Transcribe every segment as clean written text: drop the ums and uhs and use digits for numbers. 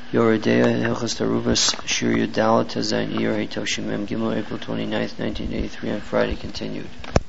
Yoredea Hilchas Darubas Shir Yudalat Zayin Iyar Hitoshim Mem Gimel April 29th, 1983 on Friday continued.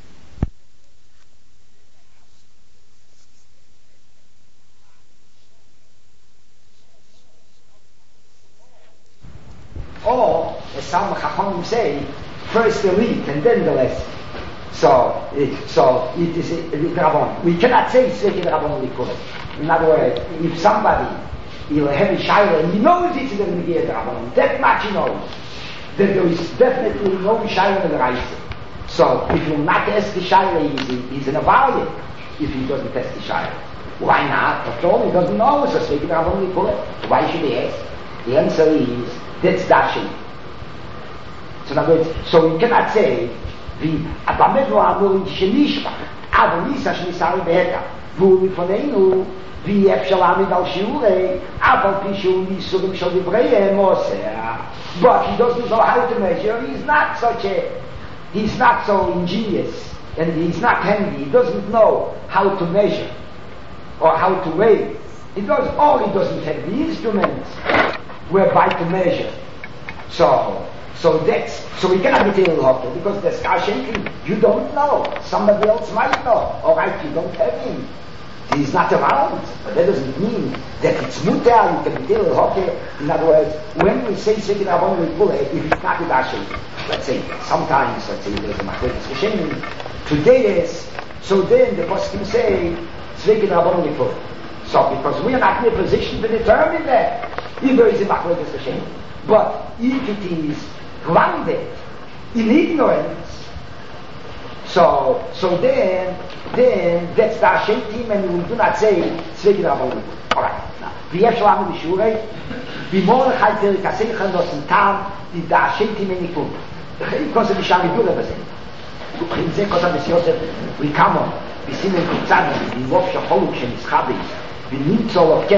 Or, as some Chachamim say, first the lead and then the lesson. So it is Rabban. We cannot say Sveki Rabban Likurah. In other words, if somebody will have a shayla and he knows it's the Megiyah Rabban, that much he knows, that there is definitely no shayla in the Reise. So if he will not test the shayla, he's an avariate if he doesn't test the shayla. Why not? After all, he doesn't know, so Sveki Rabban Likurah. Why should he ask? The answer is, that's Dashi. So in other words, so we cannot say, הבמדו אמורים שנשפח אבל ניסה שניסה לבהתה והוא לפנינו ואי אפשר להעמיד על שיעורי אבל פי שהוא ניסורים של דבריהם עושה but he doesn't know how to measure. He's not so ingenious and he's not handy. He doesn't know how to measure or how to weigh. He doesn't have the instruments whereby to measure. So we cannot be telling Hocker because the Skashenkin, you don't know. Somebody else might know. Alright, you don't have him. He's not around. But that doesn't mean that it's mutter, you can be telling Hocker. In other words, when we say Sveki Rabban Likurah, if it's not a Dashen, let's say, sometimes, there's a Machlekas Geshenim, today is, so then the Poskim say, Sveki Rabban Likurah. So, because we are not in a position to determine that, if there is a Machlekas Geshenim. But if it is grounded in ignorance, so then that's the Hashem team, and we do not say Sveki Rabban Likurah. Alright, now ויש לנו בשיעורי במורחי פרק הסייכן נוסן טעם ידע השם team in Nikum. because of the Shari בזה. עם זה כותב בסיוסף ריקמון בסימן קוצני במרוב שחולוק שנסחבי ונמצול of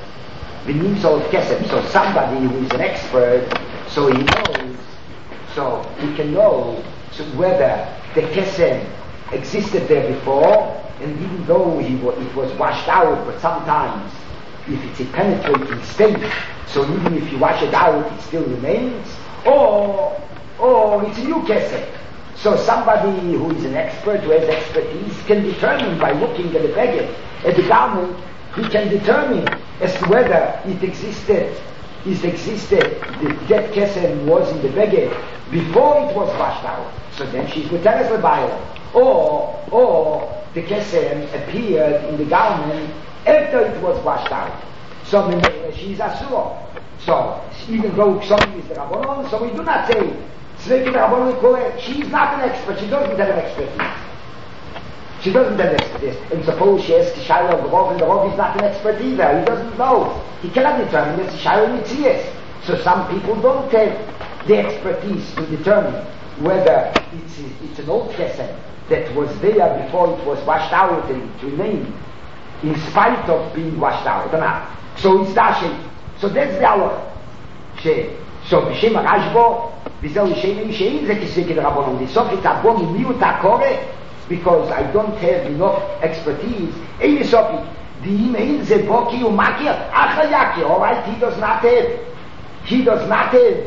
kesef. So somebody who is an expert, so he knows, so he can know whether the kesef existed there before, and even though it was washed out, but sometimes if it's a penetrating state, so even if you wash it out, it still remains, or it's a new kesef. So somebody who is an expert, who has expertise, can determine by looking at the beged, at the garment, he can determine as to whether it existed, the dead kesem was in the beged before it was washed out. So then she's muteres lebayla. Or the kesem appeared in the garment after it was washed out. So she's asur. So even though something is the Rabbanon, so we do not say Sveki Rabbanon Likurah. She's not an expert. She doesn't have an expertise. She doesn't have expertise. And suppose she asks Shayla of the Rov, and the Rov is not an expert either. He doesn't know. He cannot determine it's Shayla Mitzias. So some people don't have the expertise to determine whether it's an old kesem that was there before it was washed out and it remained in spite of being washed out or not. So it's Dashi. So that's the Allah. So B'Shem HaRashbo, B'Zel Yishem Yishem, Zek Yisveki Rabbanon. The Sofit Abon Imiut HaKore, because I don't have enough expertise. Any Sofit, the email Zeboki Umakir, Achayaki. Alright, he does not have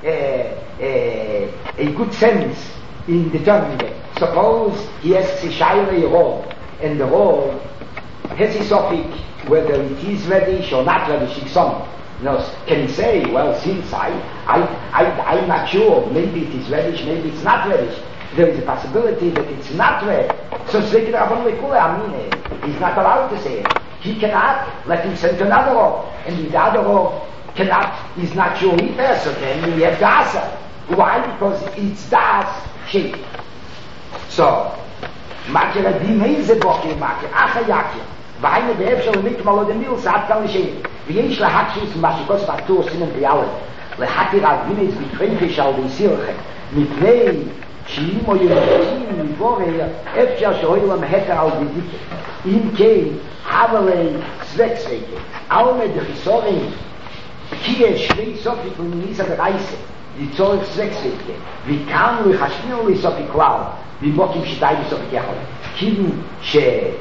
a good sense in determining it. Suppose he asks a Shayla Yerov, and the Rov has a Sofit whether it is reddish or not reddish, can he say, well, since I'm not sure, maybe it is reddish, maybe it's not reddish. There is a possibility that it's not red. So Sveki Rabban Likurah, he's not allowed to say it. He cannot let him send to another Rov, and the other Rov is not sure either, so then we have Dasa. Why? Because it's Das shape. So, Makir Adimei Zeboki Makir, Achayakir. והיינו באפשר למקמה לא דמיל סעד כאן לשם ויש להקשיס משיקוס פקטור סימן ביאלת להקיר על גינס בקרנפיש על ביסירכם מפני שאימו ירצים מבורר אפשר שאוי למהתר על בידיקה אם כן הבלי סבק אלמד חיסורים כי יש שני סופי כלמיניסה ברייסה לצורך סבק וכאן לחשמינו לסופי כלל במוקים שדי בסופי כחול כאילו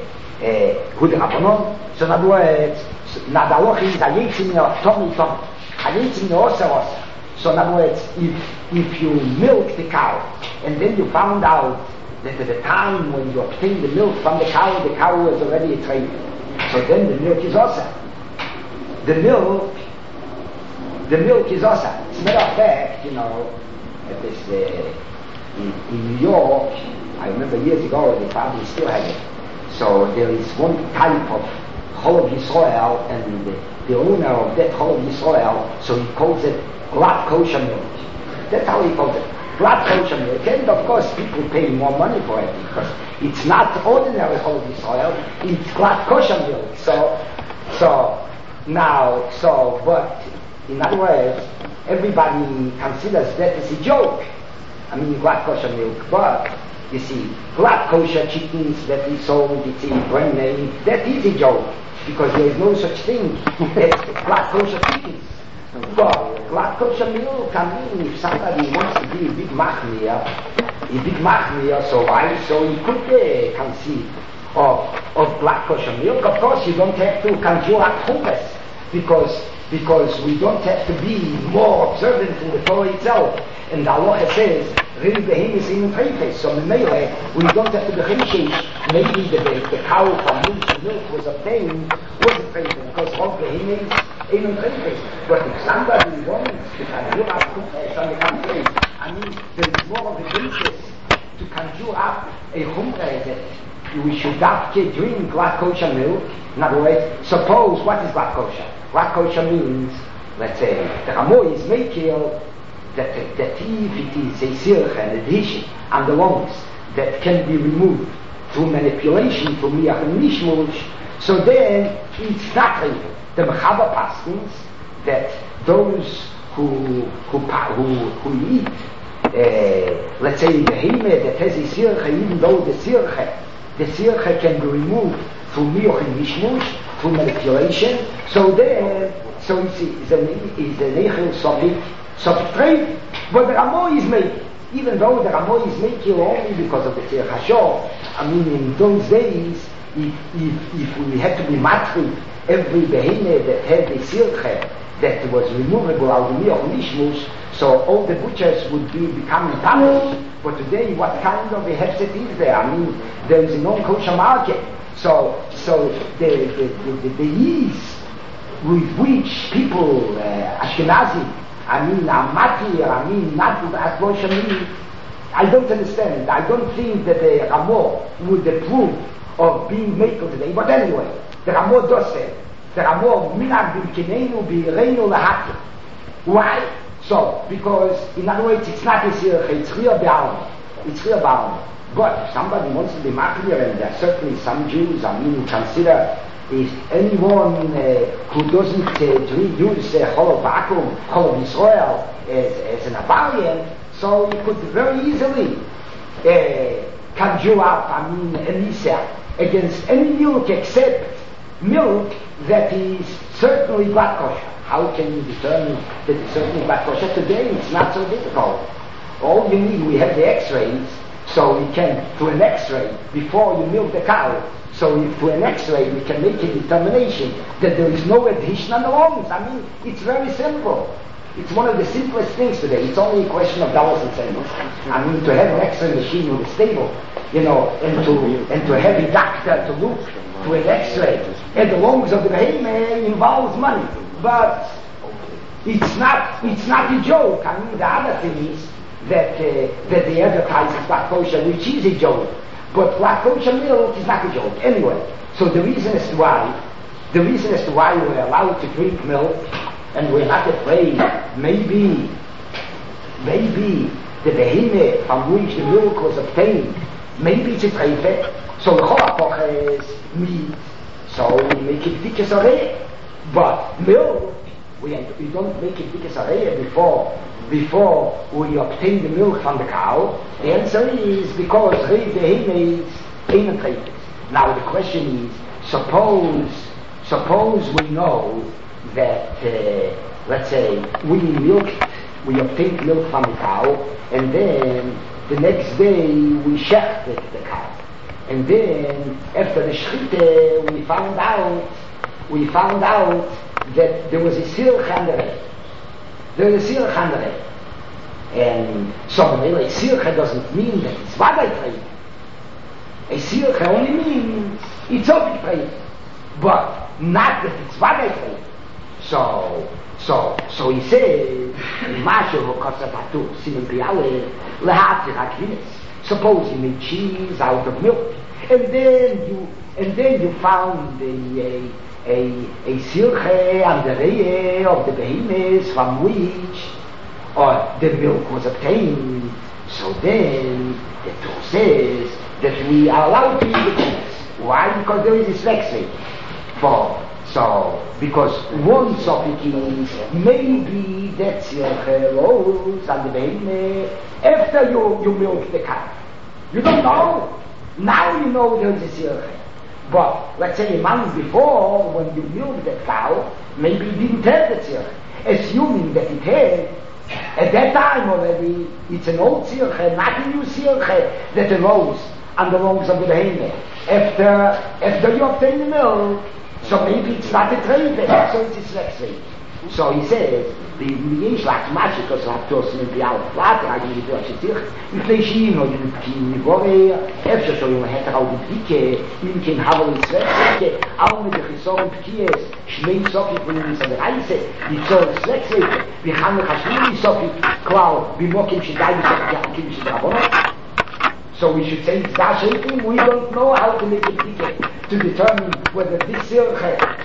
who the Rabbanon, so in other words, Nadaloch is a Yetzi min Tom. So in other words, if you milk the cow, and then you found out that at the time when you obtained the milk from the cow was already a trade. So then the milk is also. The milk is also. As a matter of fact, at this, in New York, I remember years ago, they probably still have it. So there is one type of Chol of Yisrael, and the owner of that Chol of Yisrael, so he calls it Glat Kosher milk. That's how he calls it. Glat Kosher milk. And of course people pay more money for it because it's not ordinary Chol of Yisrael, it's Glat Kosher milk. But in other words, everybody considers that as a joke. I mean, Glat Kosher milk, but you see, Glat Kosher chickens that we sold, it's a brand name, that is a joke, because there is no such thing as Glat Kosher chickens. But Glat Kosher milk, I mean, if somebody wants to be a big machmir, so he could conceive of Glat Kosher milk. Of course, you don't have to conjure up chuppahs, because we don't have to be more observant in the Torah itself. And the Allah says, really behemoth in the so in Melee, we don't have to be cheshish. Maybe the cow from which the milk was obtained wasn't preifes, because all behemoths in the But if somebody wants to conjure up chuppahs on the country, I mean, there is more of a basis to conjure up a chuppah that we should not drink Glat Kosher milk. In other words, suppose, what is Glat Kosher? Glat Kosher means, let's say, the Ramo is making that if it is a sircha, an adhesion on the lungs that can be removed through manipulation, through miach and mishmush, so then it's not real. The Mechava paskins that those who eat, let's say the heme that has a sircha, even though the sircha can be removed through miach and mishmush, through manipulation, so it's a neichel subtrate, but the Ramo is making. Even though the Ramo is making only because of the Tzir Hashor, I mean, in those days, if we had to be matri every behemoth that had a sirche that was removable out of the mishmush, so all the butchers would become damaged. But today, what kind of a hefset is there? I mean, there is a non-kosher market. So the ease with which people, Ashkenazi, Amati, I don't understand. I don't think that the Ramo would approve of being makel today. But anyway, the Ramo does say, the Ramo minag b'kinenu b'reinu lahaki. Why? So, because in other words, it's not a sircha, it's real bound. It's real bound. But if somebody wants to be maklir, and there are certainly some Jews, who consider is anyone who doesn't use Chol of Vacuum, Chol of Yisrael as an Avarian, so you could very easily conjure up, an Isa against any milk except milk that is certainly Glat Kosher. How can you determine that it's certainly Glat Kosher? Today it's not so difficult. All you need, we have the X-rays, so we can, through an X-ray, before you milk the cow, so if through an X-ray we can make a determination that there is no adhesion on the lungs. It's very simple. It's one of the simplest things today. It's only a question of dollars and cents. To have an X-ray machine with a stable, and to have a doctor to look to an X-ray at the lungs of the behemoth involves money. But it's not a joke. The other thing is that they advertise as Glat Kosher, which is a joke. But Glat Kosher milk is not a joke. Anyway, so the reason as to why we're allowed to drink milk and we're not afraid, maybe the behemoth from which the milk was obtained, maybe it's a treifet, so the cholapoch is meat, so we make it dikes areh. But milk, we don't make it dikes areh before we obtain the milk from the cow. The answer is because the behemoth ain't treifet. Now the question is, suppose we know that, let's say, we obtained milk from the cow, and then the next day we shechted the cow. And then, after the shechite, we found out that there was a silch on the red. There is a Sircha. And so really, a Sircha doesn't mean that it's Vadai Treib. A Sircha only means it's Obi Treib. But not that it's Vadai Treib. So he says, Mashu who costs a tattoo, Simon Piale, Lehatzi Hakvinis. Suppose you made cheese out of milk, and then you found a silche on the rear of the behemoth from which the milk was obtained. So then the Torah says that we are allowed to eat the cheese. Why? Because there is this flexing. Because one topic is maybe that silche rose on the behemoth after you milk the cow. You don't know. Now you know there is a silche. But let's say a month before, when you milked that cow, maybe it didn't have the silche. Assuming that it had, at that time already, it's an old silche, not a new silche that arose on the lungs of the behemoth. After you obtain the milk, so maybe it's not a trade, so it's a sex rate. So he says, the Yishlach Mashikos Raptos in the Al Flatter, I give you a shitich, if they see no you can Nivore, after so you have to out the Dike, you can have a Svek, all with the Chisom Pies, Shmei Sofi when you say the Reise, die so Svek, we have the Hashmi Sofi, Klau, Bimokim Shidai Sofi, Shidabon. So we should say it's Dashating, we don't know how to make a Dike to determine whether this Sirche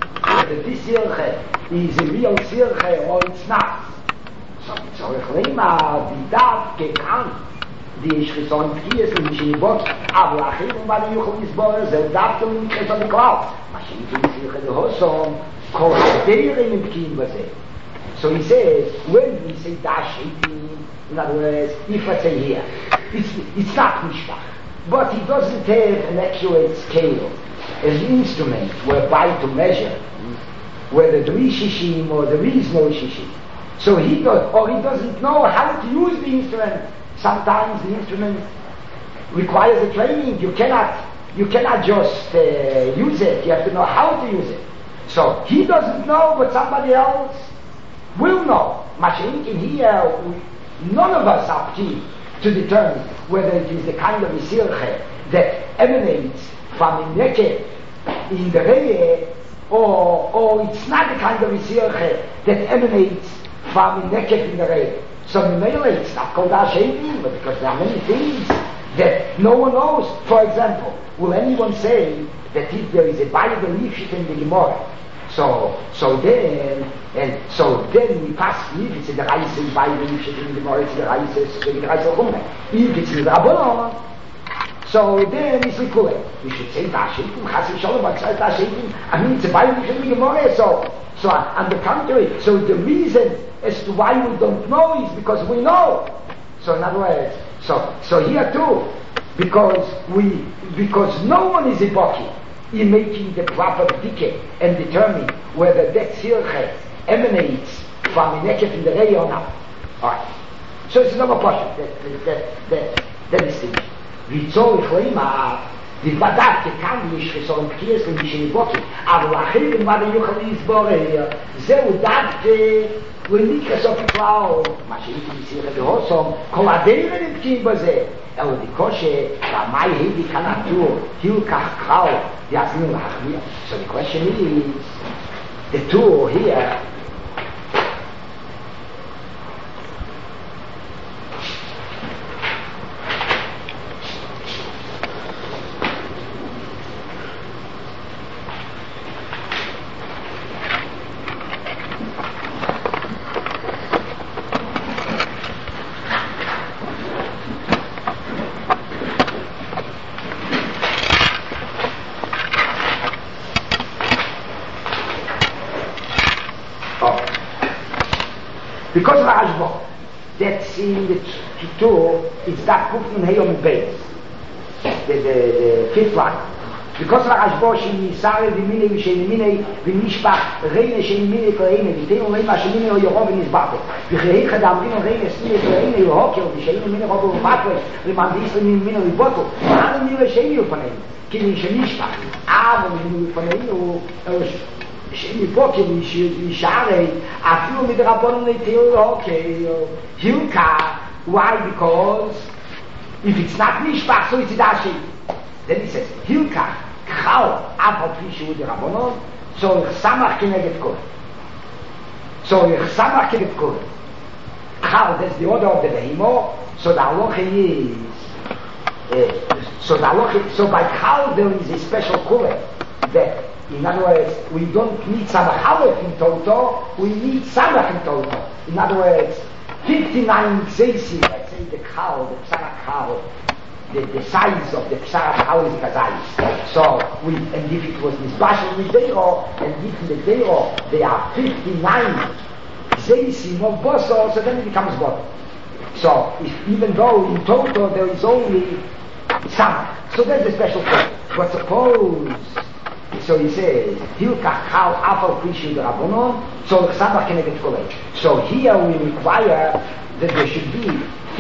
is a real Sirche or it's not. So it's a Rechlema, die darf gekannt, die ich gesonnen Pies und mich in die Box, aber Achim und meine Juchel ist Bohrer, sie darf du nicht so nicht klar. Maschinen sind Sirche de Hosom, kol Haderen im Pkim was So he says, when we say Dashating, in other words, if I say here, it's not Mishpach, but he doesn't have an accurate scale, an instrument whereby to measure whether there is shishim or there is no shishim. So he doesn't know how to use the instrument. Sometimes the instrument requires a training. You cannot just use it. You have to know how to use it. So he doesn't know, but somebody else will know. Mashiach in here, none of us are key to determine whether it is the kind of Sirche that emanates from a neket in the Reye, or it's not the kind of Sirche that emanates from a neket in the Reye. So Mimele, it's not called Hashem, but because there are many things that no one knows. For example, will anyone say that if there is a Bible leaf in the Gemara, so then we pass if it's in the Reise in Bible leaf in the Gemara, it's the Reise if it's in the Rabbanon, so then it's equivalent. We should say Dashitim, Chasim Shalom, but Dashitim, I mean it's a Bible leaf in the Gemara, so on the contrary, so the reason as to why we don't know is because we know. So in other words, so here too, because no one is a Baki in making the proper dike and determine whether that Sirche emanates from a neket in the Rei or not. Alright. So it's another question that is thing. Rizol Chlema, the Badat can be Shison Pies and Shiniboki, Avlachim, Mother Yuchal is Bore, Zeu Dat, when Nikas of Cloud, Machine Sirche de Hosom, Coladere in Kimbaze, El di Koshe, Ramai Hedi Kanatu, Hilkach Klau, Yasmin Lachmir. So the question is, the two here, because of the Hashbon, that's in the two, it's that Kufn Heyom Beis, the fifth one. Because of the Hashbon, she Nisare v'minei v'shenimine v'mishpach reine shenimine koreine v'tein olema shenimine oyoro v'nizbate v'chehecha d'amrino reine snine koreine v'hokel v'shenimine robo v'matwe v'mandis v'minimine v'botu v'hanem nile sheni u'panein kinin shenishpach avon v'minimine u'panein מפוקים ישארי, אפילו מדרבנן לתיאור, okay, Hilka, why? Because if it's not Mishpach, so it's Dashi. Then he says, Hilka, Chal, Afal Pishu Derabonon, so ich Samach Keneged Kol. So ich Samach Keneged Kol. Chal, that's the order of the Behemo, so the halacha is, so by Chal there is a special kule, that in other words, we don't need Samach Aleph in Toto, we need Samach in Toto. In other words, 59 Zeisi, let's say the cow, the Psarak cow, the size of the Psarak cow is Kazais. So, and if it was Nisbashel with Deiro, and if in the Deiro there are 59 Zeisi, no Boso, so then it becomes Boso. So, even though in total there is only Samach, so there's a special thing. But suppose, so he says, Hilkach Chal Afal Pishu Derabonon, so Samach Keneged Kolei. So here we require that there should be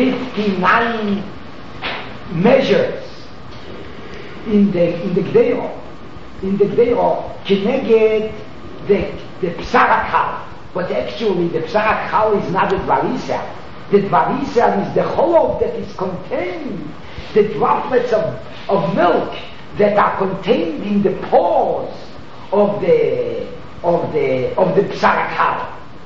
59 measures in the Gdeiro. In the Gdeiro, Keneged the Psarak Chal. But actually the Psarak Chal is not the Dvarisel. The Dvarisel is the hollow that is contained, the droplets of milk that are contained in the pores of the Psarak Chal.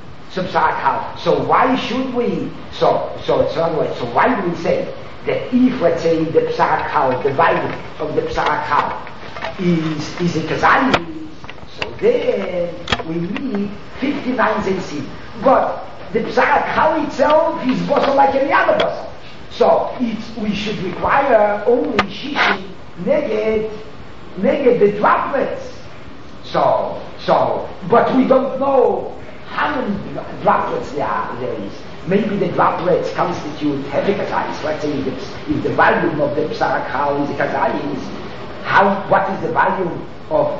So why should we? So why do we say that if, let's say, the Psarak Chal, the value of the Psarak Chal is a Kazayis, so then we need 59 Zeisi. But the Psarak Chal itself is boso like any other boso. So we should require only Shishi neged the droplets. So, but we don't know how many droplets there is. Maybe the droplets constitute heavy kazayis. Let's say if the volume of the Psarak Chal is a kazayis, what is the volume of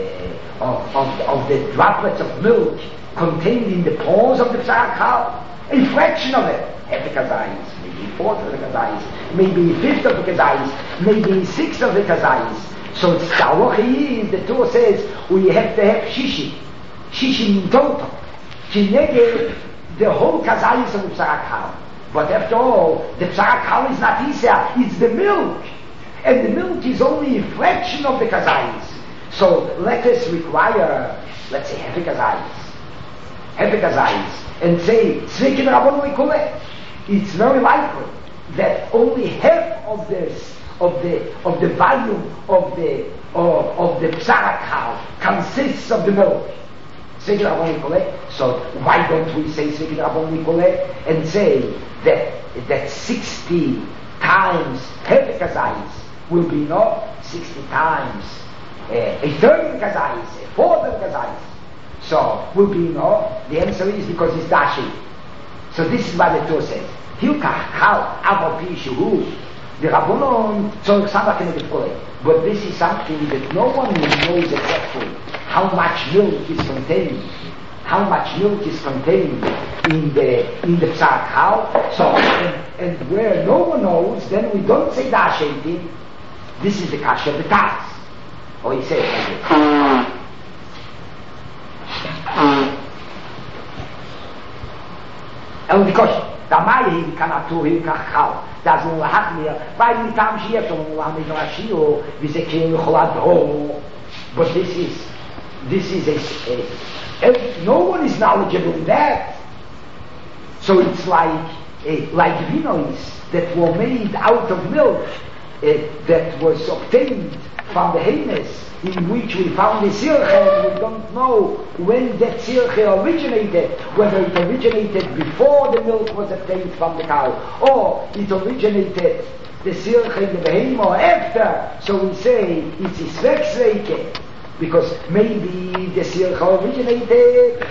the droplets of milk contained in the pores of the Psarak Chal? A fraction of it. Heavy kazayis, maybe a fourth of the kazayis, maybe a fifth of the kazayis, maybe a sixth of the kazayis. So it's the Torah says we have to have shishi in total, kineged the whole kazayis of the Psarak Chal. But after all, the Psarak Chal is not Isa, it's the milk, and the milk is only a fraction of the kazayis. So let us require, let's say, heavy kazayis, and say Tzvikin Rabban Likuleh. It's very likely that only half of the volume of the Psarak Chal consists of the milk. So why don't we say Tzvikin Rabban Likuleh and say that 60 times half the kazayis will be 60 times a third of the kazayis, a fourth of the kazayis. So will be the answer is because it's Dashi. So this is what the Torah says. Hilkach Chal Afal Pishu the Rabbanon Tzorich Samach Keneged Kolei. But this is something that no one knows exactly how much milk is contained. How much milk is contained in the Psarak Chal. So and where no one knows, then we don't say Dashi. This is the Kasha of the Taz. Or he says like this. Und die Kosche, da mai kann atu Hilkach Chal, da so hat mir, weil mit am Schief und am mit Rashio, wie sie kein Cholado. But this is no one is knowledgeable in that. So it's like vinos that were made out of milk that was obtained from the Haines, in which we found the Sirche, and we don't know when that Sirche originated, whether it originated before the milk was obtained from the cow, or it originated the Sirche in the Behemoth or after. So we say it's a Svexreike, because maybe the Sirche originated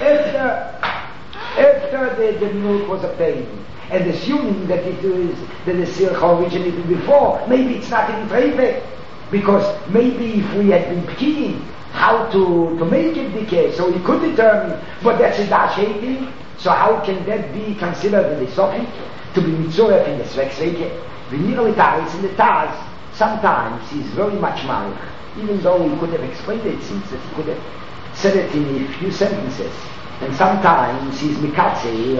after the milk was obtained. And assuming that the Sirche originated before, maybe it's not in Treifek. Because maybe if we had been picking how to make it decay, so we could determine, but that's a dash hating, so how can that be considered in the Sophie to be mitzoref in the Svexreike? The Nirlitaris in the Taz, sometimes he's very much married, even though he could have explained it since that he could have. said it in a few sentences. And sometimes he's mikatze,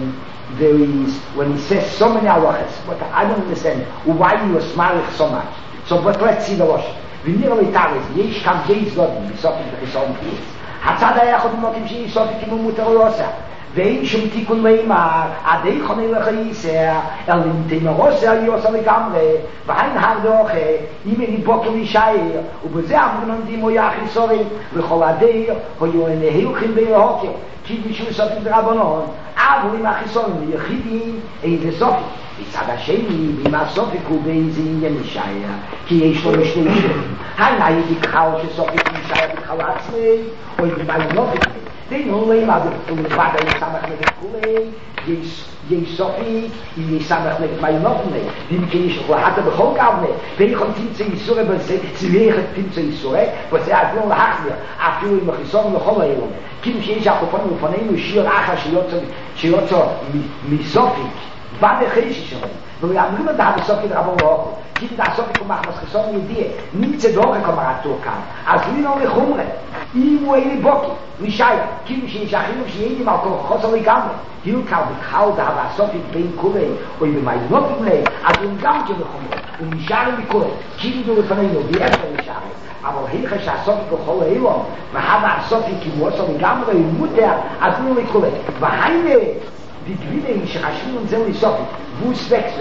when he says so many halachas, but I don't understand why he was smiling so much. So, but let's see the Rosh. ונראה איתרס, יש כאן גייס גודל, בסופו של חיסון פיס. הצד היה יכול למוקים שהיא סופי כמו מותר לא עושה. ואין שום תיקון לימר, עד איכון אליך ייסר, אל נמתים הרוסה יוסה לגמרי, והין הרדוכה, אם אין בוקר להישאר, ובזה אמרנונדים או יחיסורים, וכל הדיר, היו הנהלכים ולהוקר, כי בשביל סופי דרבנון, אבל עם החיסורים ליחידים, איזה סופי. מצד השני, בימה סופי ובאיזה עניין להישאר, כי יש לו משני שנים. היינה יקחל שסופי להישאר בכלל עצמי, או בימה נופי. Den Olim, also zum Vater in Samach mit Kule, יש סופי, יש סמך נגד מיונובנה, ואם כן יש לחטא בכל גבנה, ואין יכול תמצא איסורה בזה, צביח את תמצא איסורה, וזה עזלון להחמיר, אפילו עם החיסון לכל האלון. כאילו שיש הקופונים לפנינו שיר אחר שיוצא מסופי, בא בחשי שלהם, ואומרים את הסופי דרבון לאוכו, כאילו הסופי כמח מסחיסון ידיע, נמצא דורך כמרתו כאן, אז לינו לחומרה, אם הוא אילי בוקי, נשאר, כאילו שיש החינוך שיהידים על כל חוסר לגמרי, כאילו קל בקחל דהב הסופי בין כולי, או במיונובים לי, אז הוא גם כן לחומרה, הוא נשאר מכולי, כאילו דו לפנינו, ואיפה נשאר, אבל היכה שהסופי ככל האילון, והבה הסופי כאילו עושה לגמרי, הוא מותר, אז הוא לכולי, והיינה, die Gewinne, שחשבים את זה לסופי, והוא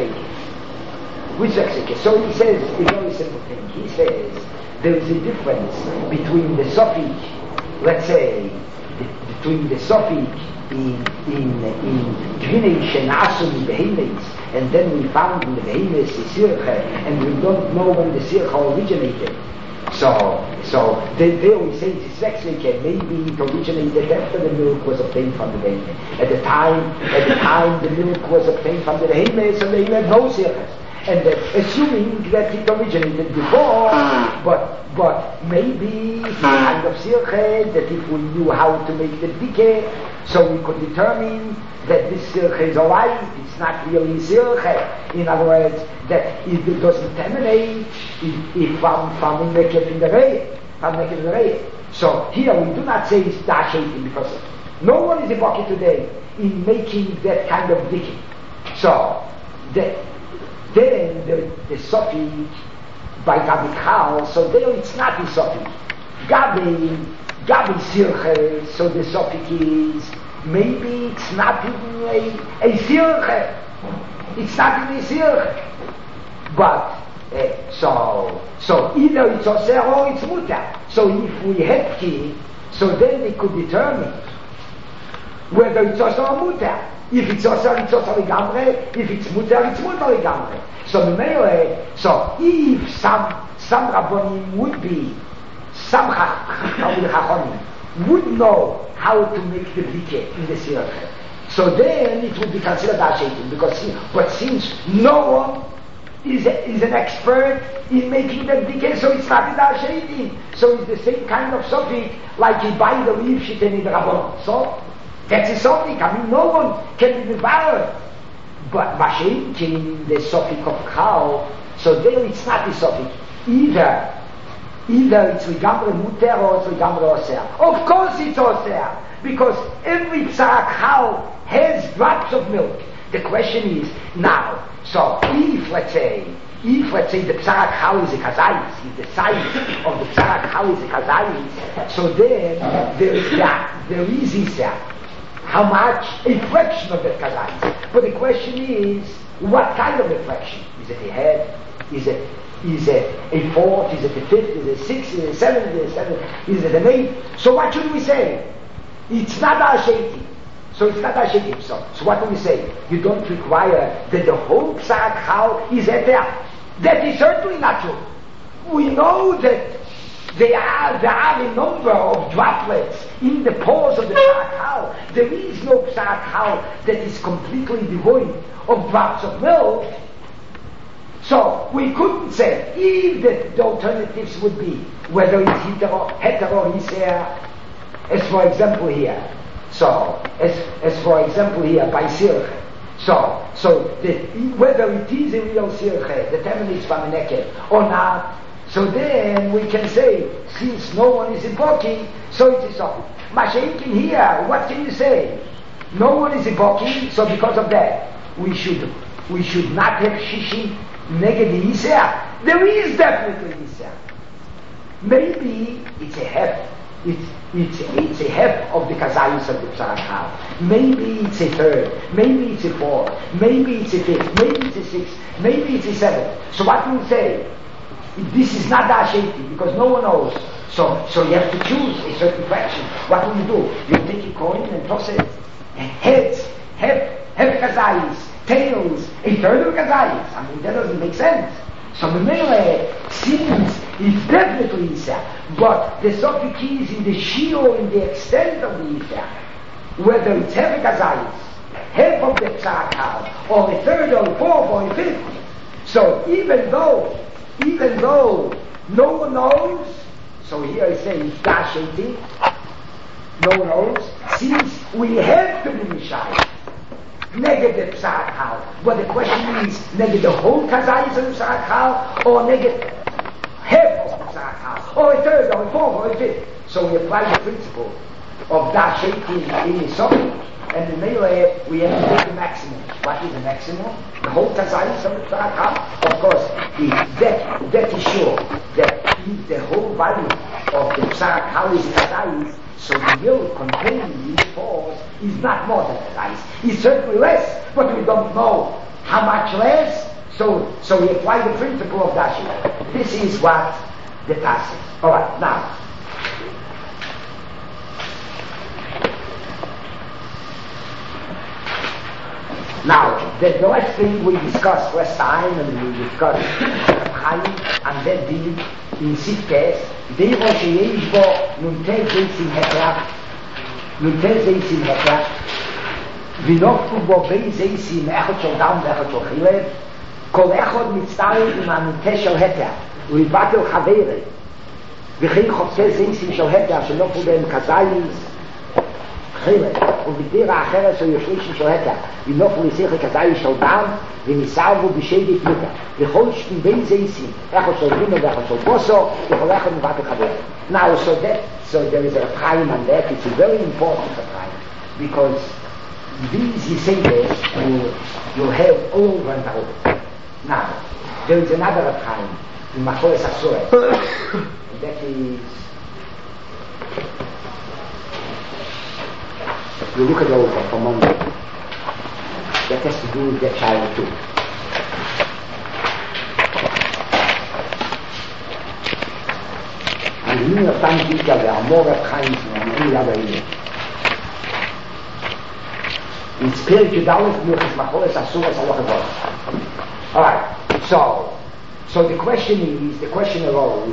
ספקסליקה. So he says, a very simple thing. He says, there is a difference between the Sophic, let's say, between the Sophic in Gewinne shenasu in Behemoths, and then we found in the Behemoths the Sircha, and we don't know when the Sircha originated. So they always say it's sexually, maybe it originated after the milk was obtained from the baby. At the time the milk was obtained from the baby, so they had no sirchas. And assuming that it originated before, but maybe the kind of sircha that if we knew how to make the decay, so we could determine that this sircha is alive, it's not really sircha. In other words, that it doesn't emanate if from Mekef in the Reye. So here we do not say it's dashating, because no one is a bucket today in making that kind of decay. So then the Sophie by Gabi Chal, so there it's not the Sophie. Gabi Sirche, so the Sophie is, maybe it's not even a Sirche. It's not even a Sirche. But, so either it's Oser or it's Mutter. So if we had key, so then we could determine whether it's Oser or Mutter. If it's Oser, it's Oser Ligamre. If it's Mutter, it's Mutter Ligamre. So if some Rabbonim would be, some Chachonim would know how to make the decay in the Sirche, so then it would be considered Ashetim, but since no one is an expert in making the decay, so it's not in Ashetim. So it's the same kind of Sophic, like you buy the leaf shit in the Rabbon. So that's a Sophic. I mean, no one can be devoured. But Mashenkin, the Sophic of Chal, so there it's not the Sophic. Either it's Ligamre Muter or it's Ligamre Oser. Of course it's Oser, because every Psarak Chal has drops of milk. The question is, now, so if let's say the Psarak Chal is a Kazayis, if the size of the Psarak Chal is a Kazayis, so then there is how much? A fraction of that Kazayis. But the question is, what kind of a fraction? Is it a head? Is it a fourth? Is it a fifth? Is it a sixth? Is it a seventh? Is it an eighth? So what should we say? It's not Ashetim. So it's not Ashetim. So what do we say? You don't require that the whole Psarak Chal is at there. That is certainly not true. We know that there are a number of droplets in the pores of the Psarak Chal. There is no Psarak Chal that is completely devoid of drops of milk. So we couldn't say if the alternatives would be whether it's hetero or hiser, as for example here. So as for example here by Sirche. So whether it is a real Sirche that emanates from a Nekev or not, So then we can say, since no one is invoking, so it is so. Masha'inkin here, what can you say? No one is invoking, so because of that, we should not have Shishim neged the Yisrael. There is definitely Yisrael. Maybe it's a half. It's a half of the kazayus of the Psarachal. Maybe it's a third. Maybe it's a fourth. Maybe it's a fifth. Maybe it's a sixth. Maybe it's a seventh. So what do you say? This is not the Asheti because no one knows. So you have to choose a certain fraction. What will you do? You take a coin and toss it. Heads, half kazayus, tails, a third of kazayus. I mean that doesn't make sense. So the Mele seems it's definitely Isa, but the Sophie is in the Shio, in the extent of the Isa, whether it's half a kazayis, half of the Psarachal, or a third or a fourth or a fifth. So even though no one knows, so here I say it's Dasheti, no one knows, since we have to be Mishai, negative Psarachal. But the question is, negative the whole kazayis of the Psarachal, or negative half of the Psarachal, or a third, or a fourth, or a fifth. So we apply the principle of Dasheti in the Sophie, and in Melee we have to take the maximum. What is the maximum? The whole kazayis of the Psarachal. Of course, that is sure that if the whole value of the Psarachal is kazayis, so the milk containing these pores is not more than kazayis. It's certainly less, but we don't know how much less. So we apply the principle of Dashi. This is what the task is. All right, now. Now, the last thing we discussed last time, and we discussed Chaim, and that did in Sifkes, they were שיש בו נ"ט זייסים הקרח, ונופקו בו בין זייסים אחד של דם ואחד של חילב, כל אחד מצטרף עם הנ"ט של הקרח, ולבטל חברי, וכן חוצה זייסים של הקרח שנופקו בהם כזייס, חילב, ובדיר האחרת של ישלישים של הקרח, ונופקו לשיח כזייס של דם, וניסרבו בשדת מותה, וכל שתי בין זייסים, אחד של רינו ואחד של בוסו, וכל אחד מבטל חברי. Now, so there is a time on that. It's a very important time because these Yisaydes you have over and over. Now, there is another time in Macholes Asura, and that is, you look it over for Monday. That has to do with that child too. And in the time detail there are more times than any other year. In Spirit Judalis, Milchus Macholes Asura Salach. Alright, so the question arose,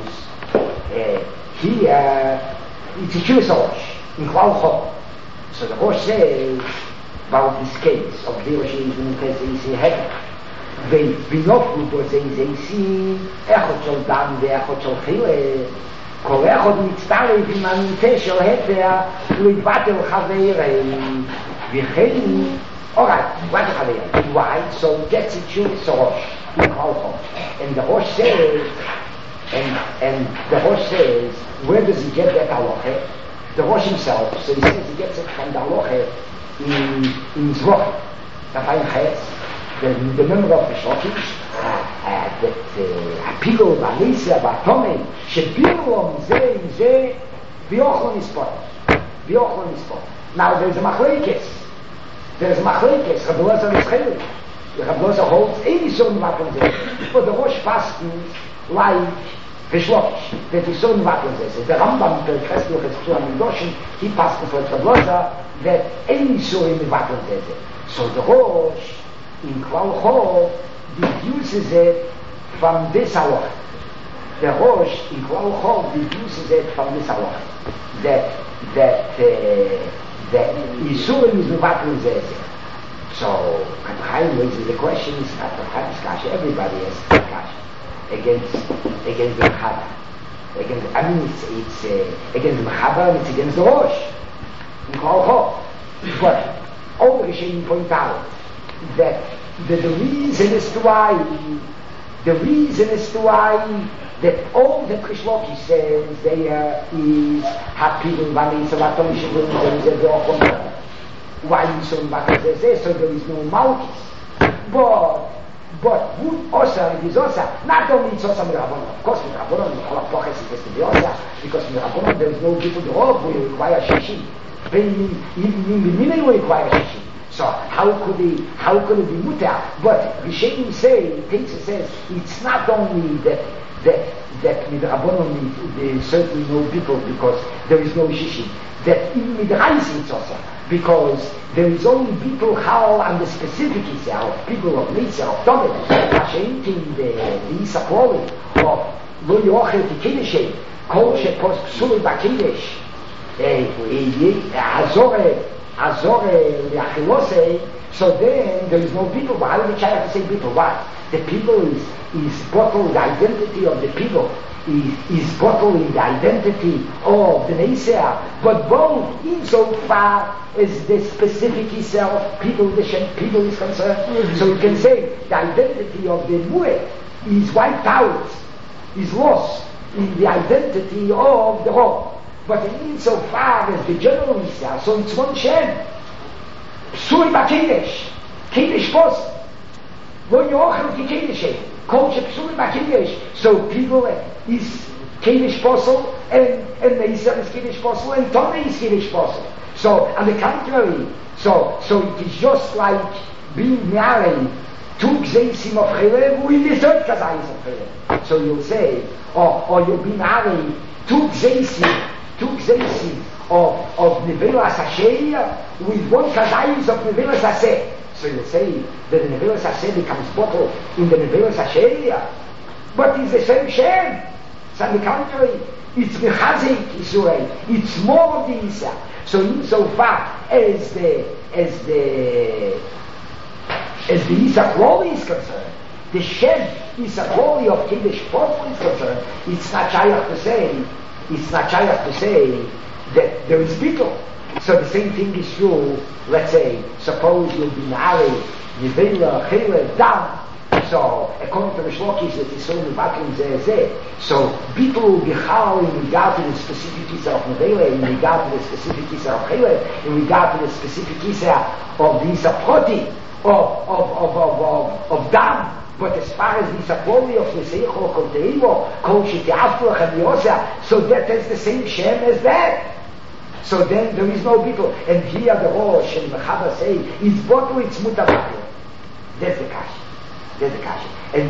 here, it's a Jewish Rosh, in Klal Chol. So the Rosh says about this case of the Rosh in the case of Yisrael Heter. ונופלו בו זייסים, אחד של דם ואחד של חילב, כל אחד מצטרף עם הנ"ט של הקרח לבטל חברי, וכן, alright, what חברי? Why? So that's a Jewish Rosh in Klal. And the Rosh says, and the Rosh says, where does he get that halacha? The Rosh himself, so he says he gets it from the halacha in Zroch, the Fine Chetz, the member of the Shokish, that Apilo, Vanessa, Batome, Shebirlom, Ze, V'ochlon Ispot. Now there's a Machlekes. Rabbeloza Mischeli. Rabbeloza holds any son Vaton Ze. But the Rosh fastens like the Shlokish, that is son Vaton Ze. The Rambam, the Chesed Chesed Amidoshin, he fastens for Rabbeloza that any son Vaton Ze. So the Rosh in Klal Chol deduces it from this halacha. The Rosh in Klal Chol deduces it from this halacha. That Yisurim is Mevatel Zezeh. So, Reb Chaim raises the question, it's not the Chaim's kasha, everybody has the kasha against the Mechaber. It's against the Mechaber and it's against the Rosh in Klal Chol. But all the Rishonim point out that the reason as to why The reason as to why that all the Krishloki says there is Hapidun Vani Savaton Shivun, there is a Dochon, why so there is no Malchus. But would Osa, it is Osa, not only it's Osa Mirabonon, of course Mirabonon, Halapoches it has to be Osa, because Mirabonon there is no people to all who require Shishim. Even will require Shishim. So how could it be mutar? But Rishonim say, Teitza says, it's not only that Midrabanon there is certainly no people because there is no Shishim. That even Midraisa it's also because there is only people how on the specific Israel, people of Lisa, of Tomet, Hashem the Isapoli, of Lo Yochel Tikideshe, Kol Shepos Psuli Bakidesh, Azore Achilose, so then there is no people. Why do we try to say people? Why? The people is bottled, the identity of the people is bottled in the identity of the Neisah, but both insofar as the specific itself, people is concerned. So you can say the identity of the Mu'et is wiped out, is lost in the identity of the whole. But insofar as the general Isa, so it's one Shem. Psui Bakidesh, Kidesh Post. Lo Yochel Ki Kidesh, Kol She Psui Bakidesh. So people is Kidesh Posel, and the Isa is Kidesh Posel, and Tome is Kidesh Posel. So, on the contrary, so it is just like being married to Gzeisim of Chelev, who in the third Kazayis of Chelev. So you'll say, or you'll be married to Gzeisim of Nevelas Hashem with one Kazayis of Nevelas Hashem. So you'll say that the Nevelas Hashem becomes bottled in the Nevelas Hashem, but it's the same Shem. So on the contrary, it's Mechazik Yisrael, it's more of the Isa. So insofar as the Isa Kloli is concerned, the Shem Isa Kloli of Kiddush Posel is concerned, it's not shayach to say that there is bittul. So the same thing is true, let's say, suppose you'll be married, Yevela, Chelev, Dam. So, according to the Shlokis, that is so in the Bakrim Zeh. So, bittul will be how in regard to the specific Isa of Nevela, in regard to the specific Isa of Chelev, in regard to the specific Isa of the Isa Proti, of Dam. But as far as the Sapoli of Neseicho, Konteivo, Kol Shetiaflach and Yosa, so that is the same Shem as that. So then there is no people. And here the Rosh and Mechaba say, it's bottle, it's mutabakir. That's the Kashi. And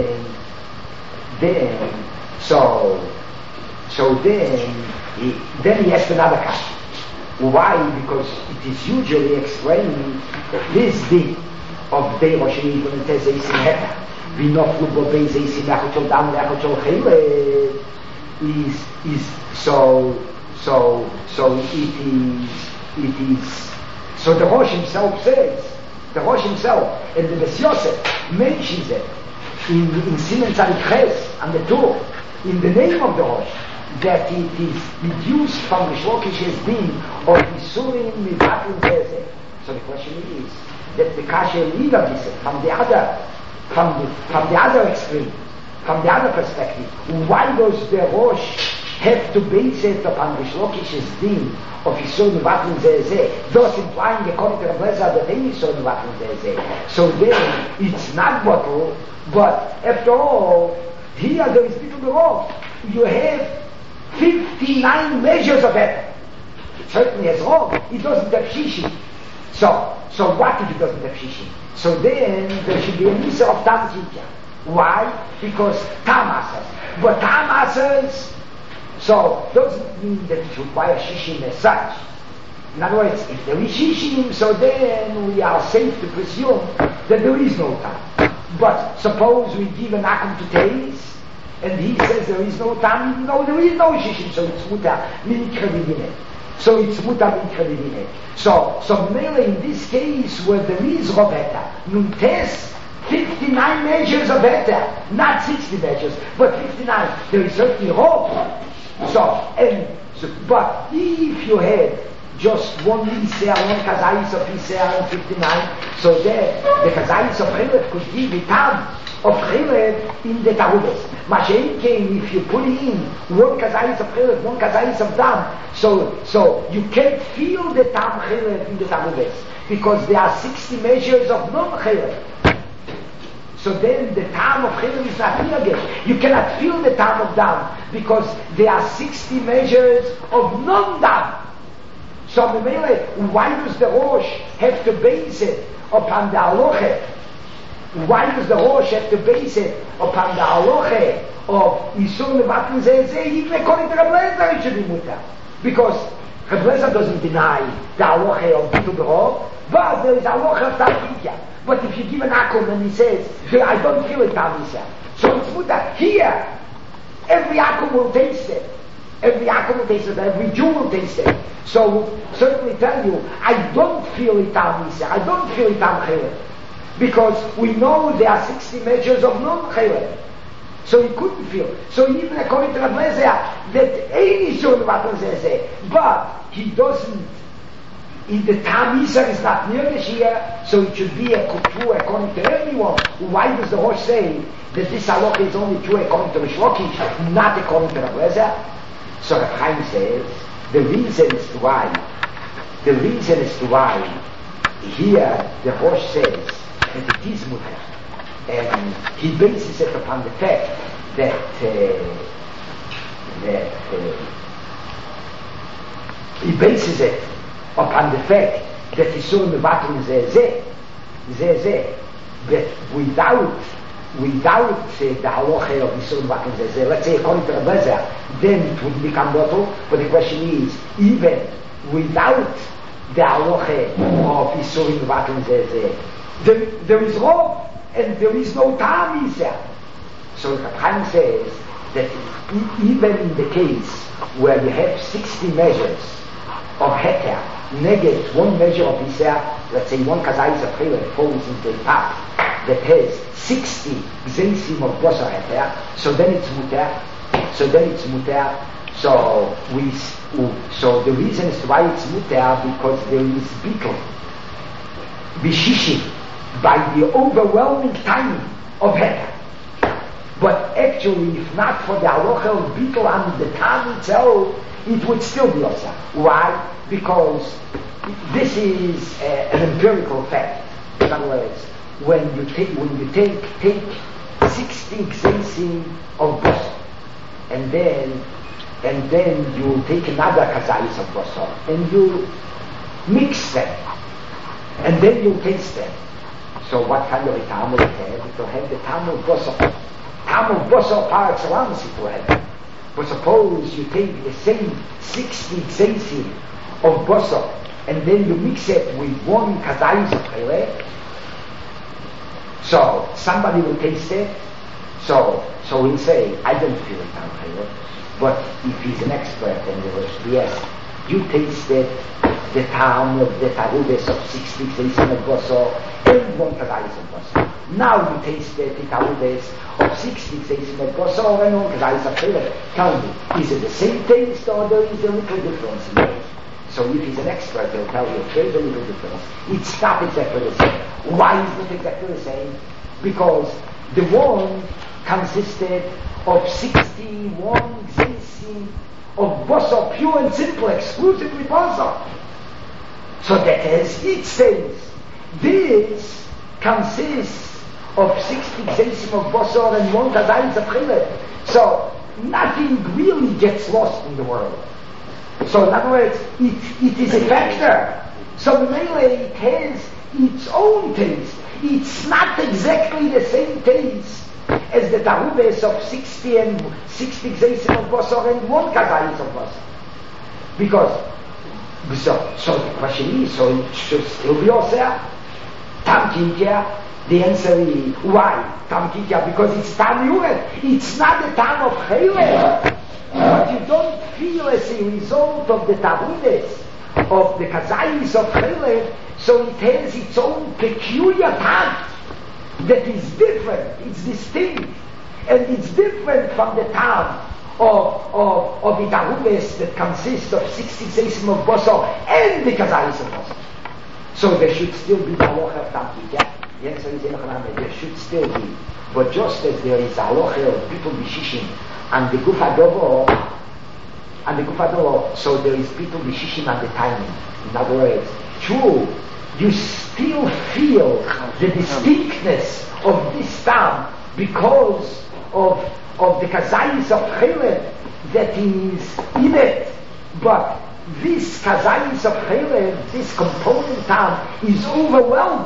then he has another Kashi. Why? Because it is usually explaining this thing of the Rosh Hashanah and Tezei Simheta. V'noflu bo beizei simheta shel dam le'achot shel chelev is so it is. So the Rosh himself says, and the Bes Yosef mentions it in Simen Tzadik Ches and the Tur, in the name of the Rosh, that it is reduced from the Shlokish's din of Isurim Mivatim Zezeh. So the question is that the Kasher leader is from the other extreme, from the other perspective. Why does the Rosh have to base it upon the Shlokish's din of Isurim Mivatim Zezeh, thus implying according to the Blazer that they Isurim Mivatim Zezeh? So then it's not bottle, but after all, here there is little wrong. You have 59 measures of it. It certainly has wrong. It doesn't have shishim. So what if it doesn't have shishim? So then there should be a misa of tam zikya. Why? Because tam asas. But tam asas, so doesn't mean that it requires shishim as such. In other words, if there is shishim, so then we are safe to presume that there is no tam. But suppose we give an akum to Teis, and he says there is no tam, even though there is no shishim, so it's muta minikra v'dineh. So it's muta minikra v'dineh. So mainly in this case where there is robeta, nuntes 59 measures of beta, not 60 measures, but 59. There is certainly rob. But if you had just one Isser, one Kazayis of Isser and 59, so there the Kazayis of Chelev could give it tam. of Chilek in the Tarubes. Mashen came if you put in one kazayis of Chilek, one kazayis of Dam, so you can't feel the Tam Chilek in the Tarubes, because there are 60 measures of non-Chilek. So then the Tam of Chilek is not here again. You cannot feel the Tam of Dam, because there are 60 measures of non-Dam. So why does the Rosh have to base it upon the Aloche? Why does the Rosh have to base it upon the Aloche of Yisur Levatl Zeh? Even according to Reb Lezer it should be mutar. Because Reb Lezer doesn't deny the Aloche of Bitul Berov, but there is Aloche of Tarkikya. But if you give an akum and he says, I don't feel it, Tamisa, so it's mutar. Here, every akum will taste it. Every akum will taste it, every Jew will taste it. So we'll certainly tell you, I don't feel it, Tamisa, I don't feel it, Chilek. Because we know there are 60 measures of non-Chilek. So he couldn't feel. So even according to Reb Lezer, that any sort of what Zeh, but he doesn't, in the Tam Yisar is not near the Shia, so it should be a true according to everyone. Why does the Rosh say that this halakha is only true according to Rish Lakish, not according to Reb Lezer? So Reb Chaim says, the reason is to why here the Rosh says that it is mutar, and he bases it upon the fact that he bases it upon the fact that Yisur Mevatl Zeh, that without the halacha of Yisur Mevatl Zeh, let's say according to Reb Lezer, then it would become bottle. But the question is, even without the halacha of Yisur Mevatl Zeh, there is Rov and there is no Tam Yisur. So the Chaim says that even in the case where you have 60 measures of heter, negate one measure of Yisur, let's say one kazayis of Chilek falls into a pot that has 60 gzeisim of Bosar heter, so then it's mutar. So so the reason is why it's mutar, because there is bittul, bishishim, by the overwhelming timing of heter. But actually, if not for the halacha of bittul and the time itself, it would still be osar. Why? Because this is an empirical fact. In other words, when you take 60 gzeisim of bosor, and then you take another kazayis of bosor, and you mix them, and then you taste them. So what kind of a tam will it have? It will have the tam of bosor. Tam of bosor par excellence it will have. But suppose you take the same 60 gzeisim of bosor, and then you mix it with one kazayis of Chilek, so somebody will taste it, so he'll say, I don't feel it on Chilek. But if he's an expert and he will be asked, you tasted the tam of the tarubes of 60 gzeisim of bosor and one kazayis of bosor. Now you tasted the tarubes of 60 gzeisim of bosor and one kazayis of Chilek. Tell me, is it the same taste or there is a little difference in taste? So if he's an expert, he'll tell you there's a little difference. It's not exactly the same. Why is it exactly the same? Because the one consisted of 61 gzeisim of bosor, pure and simple, exclusively bosor. So that has its taste. This consists of 60 gzeisim of bosor and one kazayis of Chilek. So nothing really gets lost in the world. So in other words, it is a factor. So mainly it has its own taste. It's not exactly the same taste as the tarubes of 60 gzeisim of bosor and one kazayis of bosor. Because so the question is, so it should still be osir. Tam Kikya, the answer is why? Tam Kikya, because it's Tam Yuret. It's not the Tam of Chilek. But you don't feel as a result of the tarubes, of the kazayis of Chilek, so it has its own peculiar tam that is different, it's distinct, and it's different from the tam of the tarubes that consists of 60 gzeisim of bosor and the kazayis of bosor. So there should still be the halacha of tam kikya. Yes, there should still be. But just as there is halacha of people b'shishim and the guf adoro, so there is people b'shishim and the timing. In other words, true, you still feel the distinctness of this time because of the kazayis of chelev that is in it. But this kazayis of chelev, this component time, is overwhelmed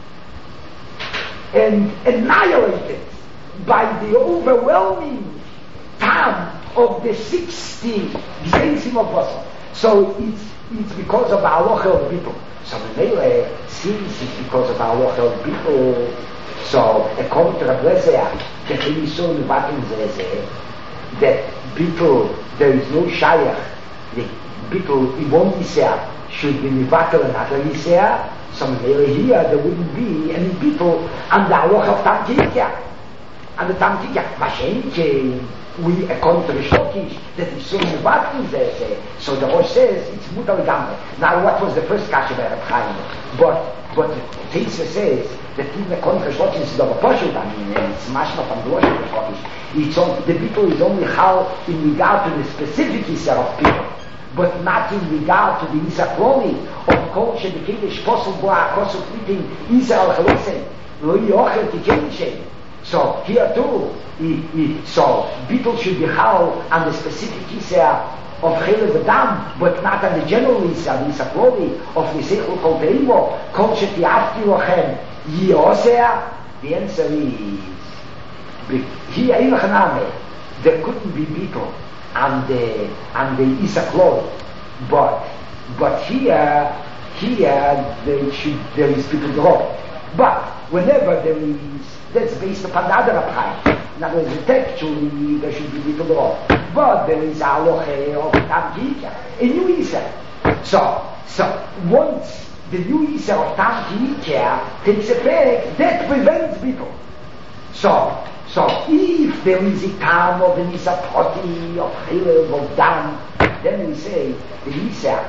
and annihilated by the overwhelming time of the 60 gzeisim of Basar. So it's because of the halacha of people. So Mele, since it's because of the halacha of people, so according to Rabbi Lezer, that he saw in the bottom that people, there is no shayach, the people in one Yisrael should be mivatel another Yisrael. So Mele here, there wouldn't be any people on the halacha of Tam Tikya. And the Tam Tikya, Mashenke, we, according to the Shokish, that is so mivatel so the Rosh says, it's mutar gamre. Now what was the first kasha by Reb Chaim? But the Teisha says, that even according to the Shokish, it's not a Pashut, I mean, it's mashma from the Rosh of the Shokish. It's on, the people is only how in regard to the specific Yisrael of people, but not in regard to the Yisrael of Kol Shebekedish Posel Boa Kosel Plitin Yisrael Chalosem Lo Yochel Tikendishem. So here too, so people should be how on the specific Yisrael of Chelev Adam, but not on the general Yisrael, the Yisrael of Yisrael Kol Teimo Kol Shetiafti Lochem Yosea. The answer is here in Chaname there couldn't be people and the Yisrael, but here there is people there. But whenever there is, that's based upon the other approach. In other words, textually there should be people there. But there is halacha of Tam Tikya, a new Yisrael. So once the new Yisrael of Tam Tikya takes effect, that prevents people. So if there is a time of an Yisapoti, of Chelev, of Dam, then we say the Yisrael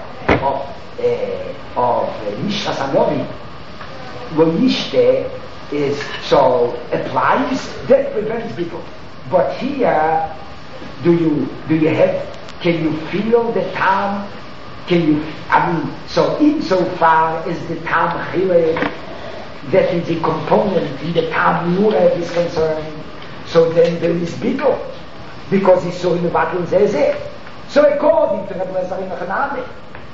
of Nishras Anovi, Lo Yishte, is so applies, that prevents people. But here, do you have, can you feel the time? So insofar as the tam chile, that is a component in the tam nurev is concerned, so then there is bittul, because he's so in the battle zeh. So according to Rabbi Lezer in Chaname,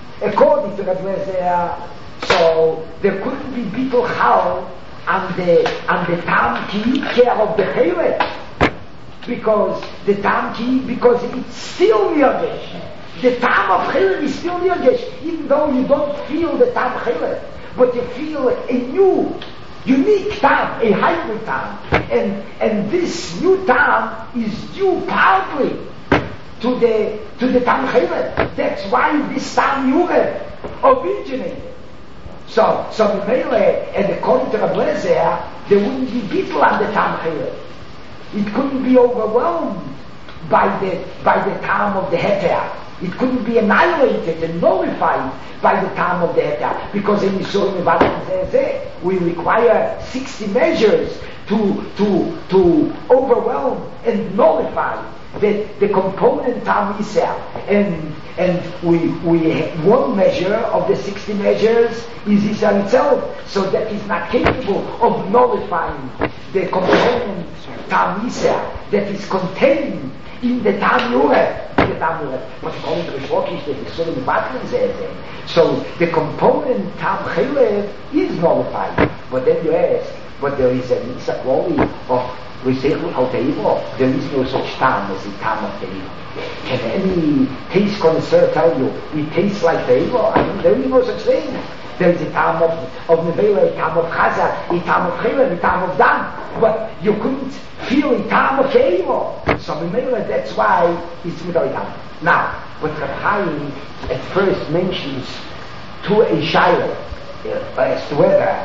so there couldn't be bittul how and the tam ki care of the chile, because the tam ki, because it's still nirgesh. The tam of chile is still nirgesh, even though you don't feel the tam chile, but you feel a new, unique tam, a hybrid tam, and this new tam is due partly to the tam chile. That's why this tam yurev originated. So the Mele, and according to Rabbi Lezer, there wouldn't be people on the tam chile. It couldn't be overwhelmed by the time of the heter. It couldn't be annihilated and nullified by the time of the heter, because in Yisroel we require 60 measures to overwhelm and nullify the component tam Yisrael. And we one measure of the 60 measures is Yisrael itself, so that is not capable of nullifying the component tam Yisrael that is contained in the tam Yurev. But according to the Shokish, that is so in the battle, so the component tam Chelev is nullified. But then you ask, but there is an quality of Risechel al Teimo. There is no such tam as the tam of Teimo. Can any taste connoisseur tell you it tastes like Teimo? I mean, there is no such thing. There is a tam of Nevela, a tam of Chaza, a tam of Chelev, a tam of Dam, but you couldn't feel a tam of Teimo. So Nevela, that's why it's without Dam. Now, what Reb Chaim at first mentions to a shayla as to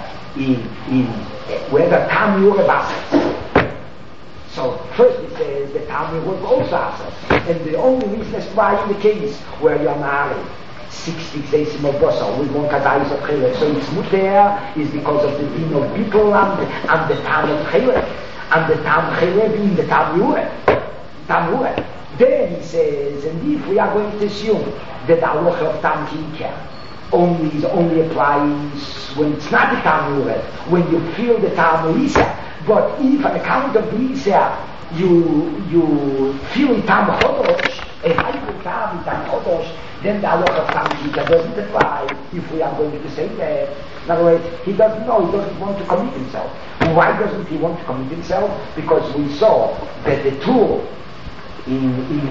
whether tam yurev asas. So first he says that tam yurev also asas, and the only reason is why in the case where you're married, 60 Zaysim of Bosa, with one Kadais of Chilek. So it's Muter is because of the din of people and the Tam of Chilek. And the Tam Chilek in the Tam Yuret. Then he says, and if we are going to assume that the halacha of Tam Kika only applies when it's not the Tam Yuret, when you feel the Tam Isa, but if on account of the Isa, you feel Tam Chodosh, a hybrid Tam Chodosh, then the halacha of Tam Kika doesn't apply if we are going to say that. In other words, he doesn't know, he doesn't want to commit himself. Why doesn't he want to commit himself? Because we saw that the tool in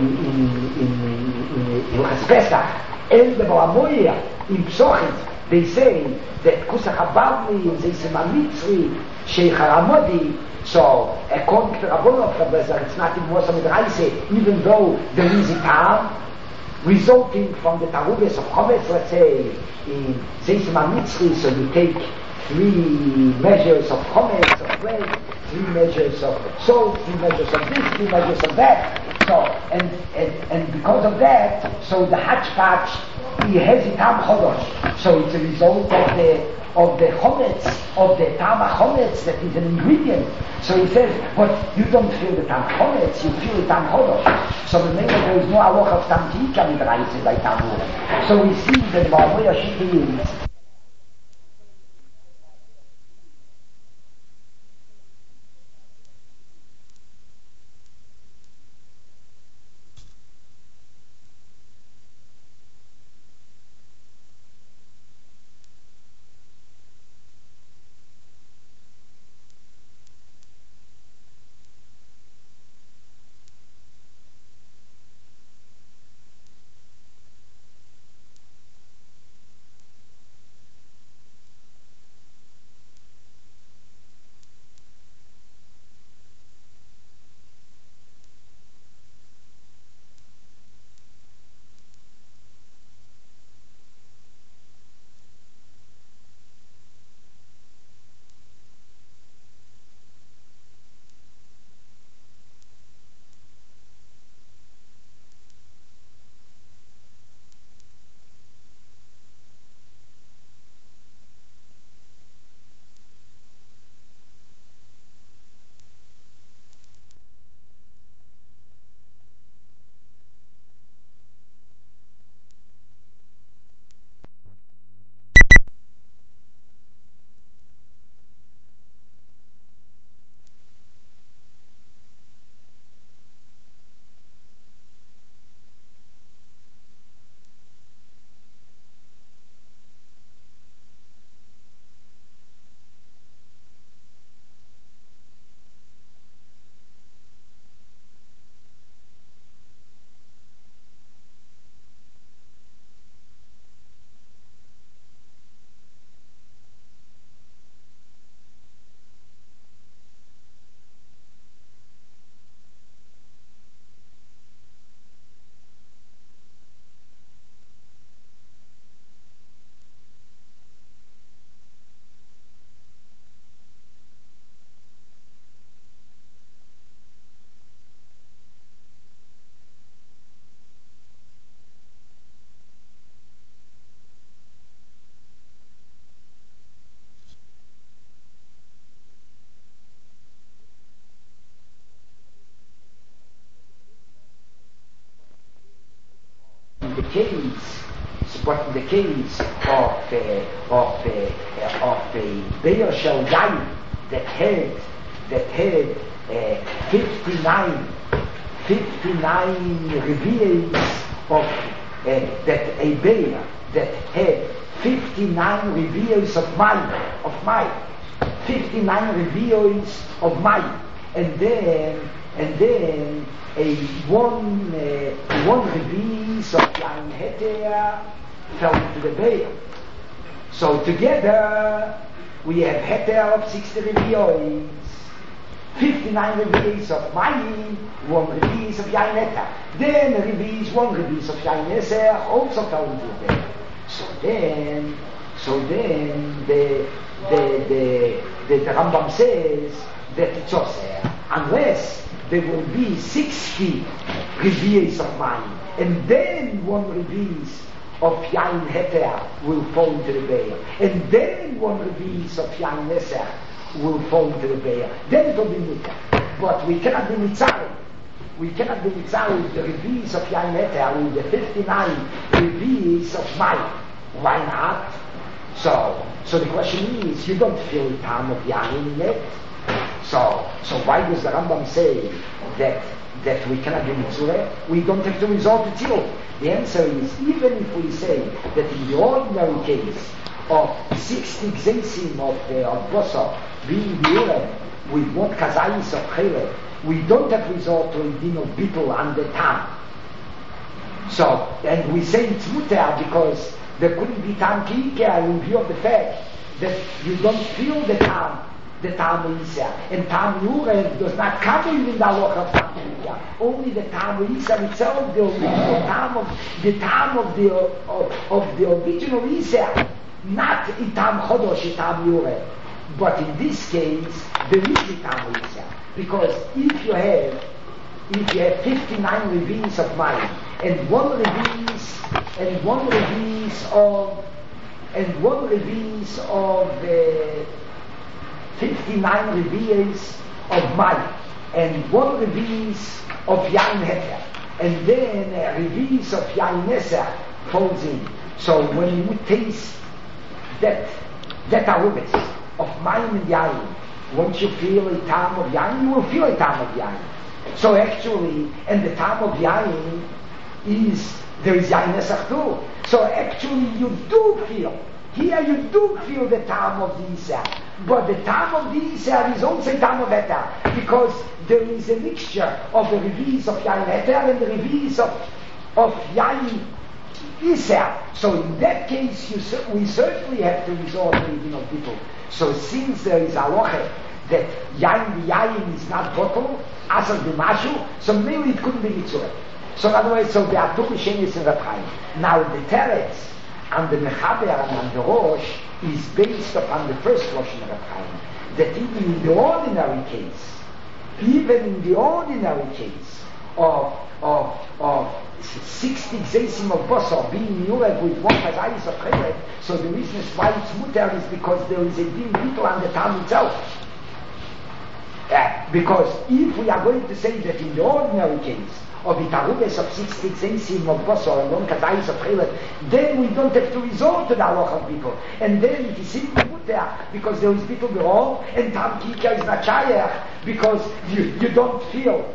Hilchas Pesach, and the Balamoya in Psochit, they say that Kusach HaBavli and Zaysim HaMitzri, Sheikh HaRamodi, so according to Rabbanot Professor, it's not in Mosa Midraise, even though there is a time resulting from the Tarugas of Chometz, let's say, in Zaysim HaMitzri, so you take 3 measures of Chometz, of bread, 3 measures of salt, 3 measures of this, 3 measures of that. So, and because of that, so the Hatchpatch, he has a Tam Chodosh. So it's a result of the Chometz, of the Tam Chometz that is an ingredient. So he says, but you don't feel the Tam Chometz, you feel the Tam Chodosh. So the name there is no halacha of Tam Kika Midraise by Tam Uren. So we see that Ba'avoya Shita is the case, but in the case of Be'er Shel Yayin that had 59 reveals of that a Be'er that had 59 reveals of mine, 59 reveals of mine, and then a one release of Yain Heter fell into the Be'er. So together we have Heter of 60 reveals, 59 release of Mayin, 1 release of Yain Heter. Then a release, 1 release of Yain Heter also fell into the Be'er. So then the Rambam says that it's also unless there will be 60 reviews of mine, and then 1 release of Yain Heter will fall into the Be'er. And then 1 Revi'is of Yain Neser will fall into the Be'er. Then it will be Mutter. But we cannot be Mitzareh. We cannot be Mitzareh with the Revi'is of Yain Heter, with the 59 Revi'is of Mayim. Why not? So the question is, you don't feel the time of Yain yet. So why does the Rambam say that we cannot be Mitzureh? We don't have to resort to Tzilul. The answer is, even if we say that in the ordinary case of 60 Gzeisim of Bosor being Urev with 1 Kazayis of Chelev, we don't have resort to a din of Bittul and the Tam. So, and we say it's Mutter because there couldn't be Tam Ki'ikah in view of the fact that you don't feel the Tam Isa. And Tam Urev does not come in the halacha of Tam Ki'ikah. Only the Tam Isa itself, the original Tam of the original Isa, not a Tam Chodosh, a Tam Urev. But in this case, there is a Tam Isa. Because if you have 59 Revi'is of Mayim, and one Revi'is of 59 Revi'is of Mayim, and 1 Revi'is of Yain Heter, and then Revi'is of Yain Neser falls in. So when you taste that arubis of Mayim and Yain, once you feel a time of Yain, you will feel a time of Yain. So actually, and the time of Yain there is Yain Nesach too. So actually you do feel the time of the Isa. But the time of the Isa is also time of Heter, because there is a mixture of the Revi'is of Yain Heter and the Revi'is of Yain Isa. So in that case, we certainly have to resort to people. So since there is a halacha that Yain is not bottle, asal b'mashu, so maybe it couldn't be mitzvah. So in other words, so there are 2 Mishenis in Reb Chaim. Now the Teretz and the Mechaber and the Rosh is based upon the first Lashon of Reb Chaim, that even in the ordinary case of 60 Gzeisim of Bosor being Urev with 1 Kazayis of Chelev, so the reason why it's Mutter is because there is a Din Bittul on the Tam itself. Because if we are going to say that in the ordinary case of Itarubes of 60 Gzeisim of Bosor and 1 Kazayis of Chelev, then we don't have to resort to the halacha of Bittul. And then it is simply Mutter because there is Bittul B'Rov and Tam Ki'ikah is not Shayach, because you don't feel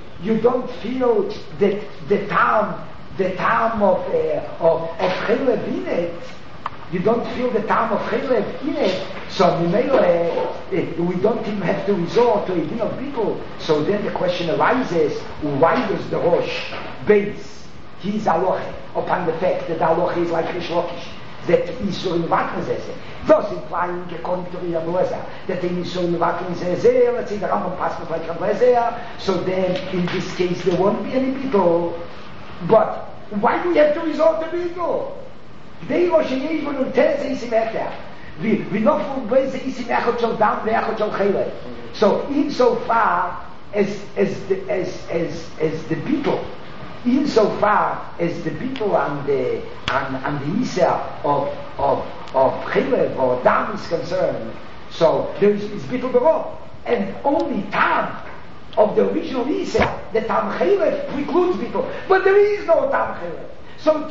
that the time of Chelev in it. You don't feel the time of Chelev in it. So we don't even have to resort to a din of people. So then the question arises: why does the Rosh base his halacha upon the fact that the halacha is like Rish Lakish, that Isur in Vatn Zezeh? Thus implying, according to Riyam Lezer, that the Isur in Vatn Zezeh, let's say the Rambam passes like Rab Lezer, so then in this case there won't be any people. But why do we have to resort to people? They Rosh Yevon und Teze Isim Heter. We not from Beze Isim Echot Shel Dam ve'Echot Shel Chelev. So insofar as the people, insofar as the people and the Isa of Chelev or Dam is concerned, so there is Bittul B'Rov, and only Tam of the original Isa, the Tam Chelev precludes Bittul, but there is no Tam Chelev. So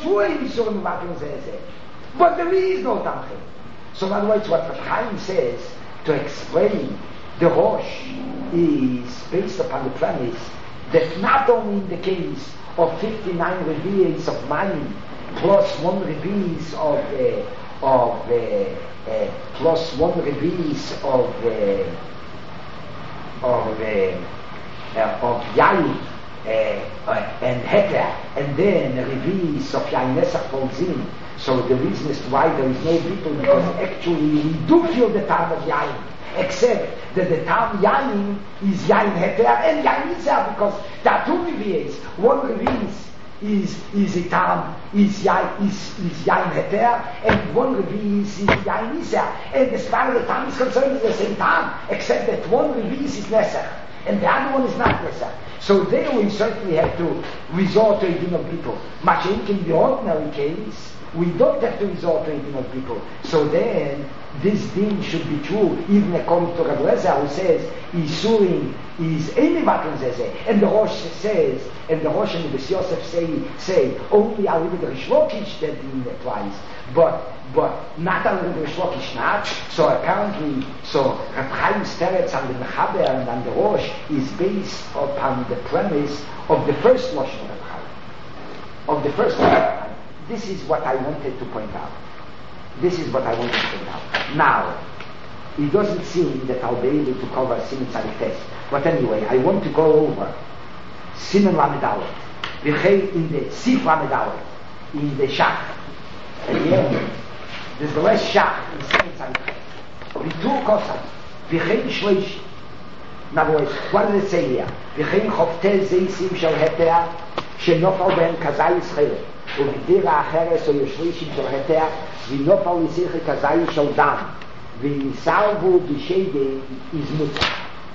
but there is no Tam Chelev. So in other words, what Reb Chaim says to explain the Rosh is based upon the premise that not only in the case of 59 Revi'is of Mayim plus 1 Revi'is plus 1 Revi'is of Yain and Heter, and then the Revi'is of Yain Nesach falls in. So the reason is why there is no Bittul, because actually we do feel the time of Yain, except that the time Yain is Yain Heter and Yain Isa, because there are 2 Revi'is. 1 Revi'is is Yain Heter, and 1 Revi'is is Yain Isa. And as far as the time is concerned, it's the same time, except that 1 Revi'is is Nesach, and the other one is not Nesach. So there we certainly have to resort to a din of Bittul. Much in the ordinary case, we don't have to resort to eating of people. So then, this din should be true, even according to Rav Lezer, who says, Isurim is any Matan Zezeh. And the Rosh says, and the Rosh and the Bes Yosef say, only a little bit Rish Lakish that din applies. But not a little bit Rish Lakish not. So apparently, Rav Chaim's teretz on the Mechaber and on the Rosh is based upon the premise of the first Lashon of Rav Chaim. Of the first Lashon. This is what I wanted to point out. Now, it doesn't seem that I'll be able to cover Siman Tzadik Tes. But anyway, I want to go over Siman Lamed Aleph. In the Sif Lamed Aleph, in the Shach. At the end, there's the last Shach in Siman Tzadik Tes. Vitur Kosam, V'chein Shleish. In other words, what does it say here? V'chein Chofteh Zeisim Shel Heter, Shenofal Ben Kazai Yisrael. ובדירה אחרת או ישלישים של התח ונופל לשיחי כזאי של דם וניסרבו בשיידי izmuta.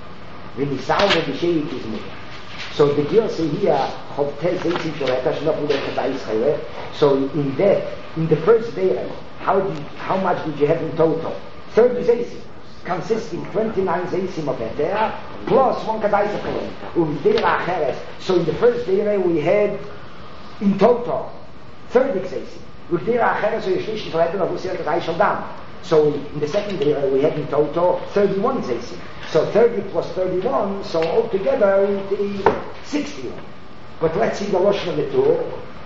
So the girl say here חובטי זיצים של התח שנופלו כזאי ישראל. So in the first day, how much did you have in total? 30 zaysim, consisting 29 zaysim of ether plus 1 kazai israel. ובדירה אחרת. So in the first day we had in total 30 zaysim. ובדירה אחרת so ישלישים של ether נופלו שיחי כזאי של דם. So in the second day we had in total 31 zaysim. So 30 plus 31, so altogether it is 61. But let's see the Lashon of the two.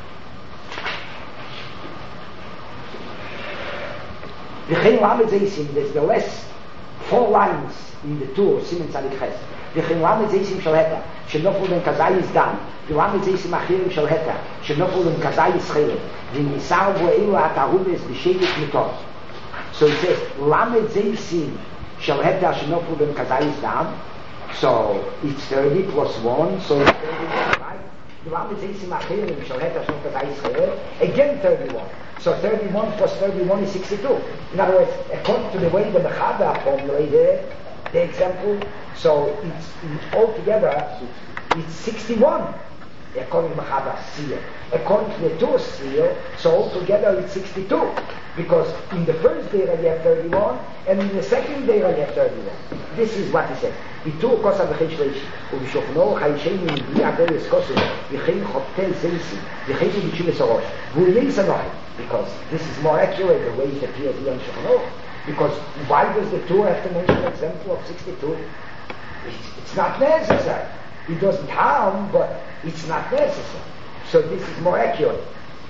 V'chein lamed zaysim, there's the last 4 lines in the two, Siman Tzadik Ches. V'chein lamed zaysim shel heta, shenoflu ben kazai izdam, v'lamed zaysim achirim shel heta, shenoflu ben kazai ischilem, v'nisar v'eilu ha'tarubes b'sheidik mitot. So it says, lamed zaysim shel heta shenoflu ben kazai izdam, so it's 30 plus 1, so it's 31, right? V'lamed zaysim achirim shel heta shenoflu ben kazai ischilem, again 31. So 31 plus 31 is 62. In other words, according to the way the Mechaber formulated the example, so it's altogether it's 61 according to Mechaber seal. According to the two seal, so altogether it's 62. Because in the first day you have 31, and in the second day you have 31. This is what he says. Bitur kosa v'chein shleishi, u'v'shofno chayishenu m'bli aderes kosu, v'chein choptel zeisi, v'chein v'chile sorosh, v'ulei sanohi. Because this is more accurate the way it appears here in Shofno. Because why does the Torah have to mention an example of 62? It's not necessary. It doesn't harm, but it's not necessary. So this is more accurate.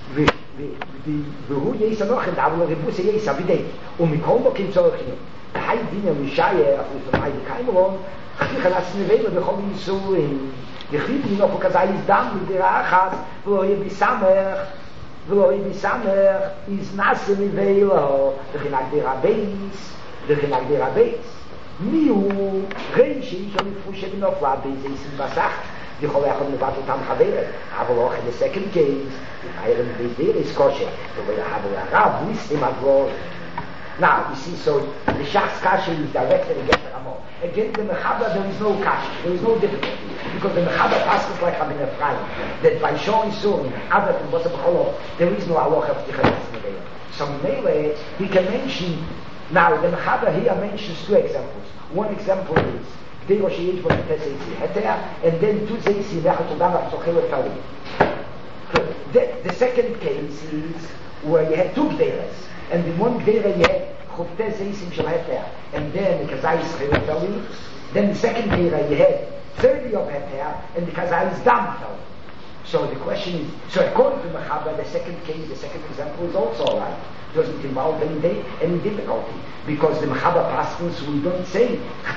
והוא יעשה נוחן, אבל ריבוס יעשה בידי. ומכל מוקים צורכים. והי דיניה משייך, ופרמי דקיימרון, חכיך נעשי נבלה בכל ניסויים. יחיד מנופו כזה יזדם בדירה אחת, ולא יהיה בסמך. ולא יהיה בסמך, is נעשי נבלה, וכן הגדירה בייס, וכן הגדירה בייס. מי הוא רשי שנפושה בנופלה באיזה איסים בסך? יכול יכול לבט אותם חברת, אבל לא in the second case, if I am in there is kosher, the way I have a rab, list him at war. Now, you see, so the Shach's kasha is directed against the Ramon. Against the Mechaber, there is no kasha, there is no difficulty, because the Mechaber passes like I'm in a fry, that by showing Surim, other than what's a B'cholov, there is no halacha of Tichanas Neveya. So Mele, he can mention, now the Mechaber here mentions 2 examples. One example is, and then 2 zeisi the second case is where you had 2 gderes, and in one gdera you had chofte zeisim shel heter, and then the kazai is chilotali. Then the second gdera you had 30 of heter, and the kazai is dam. So the question is, so according to Mechaber, the second case, the second example is also alright. It doesn't involve any difficulty, because the Mechaber pastors, we don't say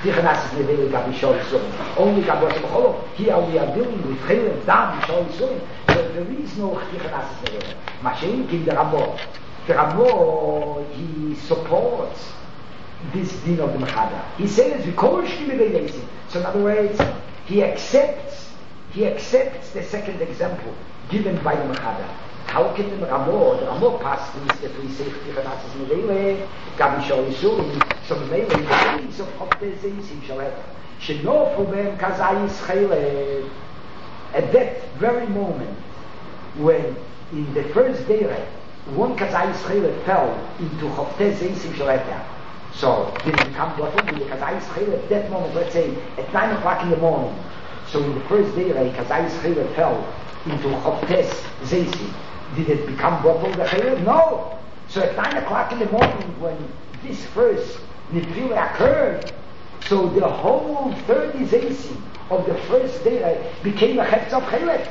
only here we are dealing with Chilem, Dam, Shol Yisurim, so there is no Mashiach in the Ramah. The Ramah, he supports this din of the Mechaber. He says, so in other words, he accepts the second example given by the Mechaber. How can the Ramah pass this that we say Tichanas Nevele, Gabi Shol Yisurim, so Nevele, the case of Chopte Zeisim Shaleta, Shenofu Ben Kazai Yisrael, at that very moment, when in the first day one Kazayis Chaylet fell into Chofteh Zeisim Shaleta. So did it become bottled? The Kazayis Chaylet at that moment, let's say at 9 o'clock in the morning. So in the first day, Kazayis Chaylet fell into Chofteh Zeisim. Did it become bottled the Chaylet? No. So at 9 o'clock in the morning, when this first Nifila occurred, so the whole 30 Zeisim of the first day became a Chetz of Chaylet.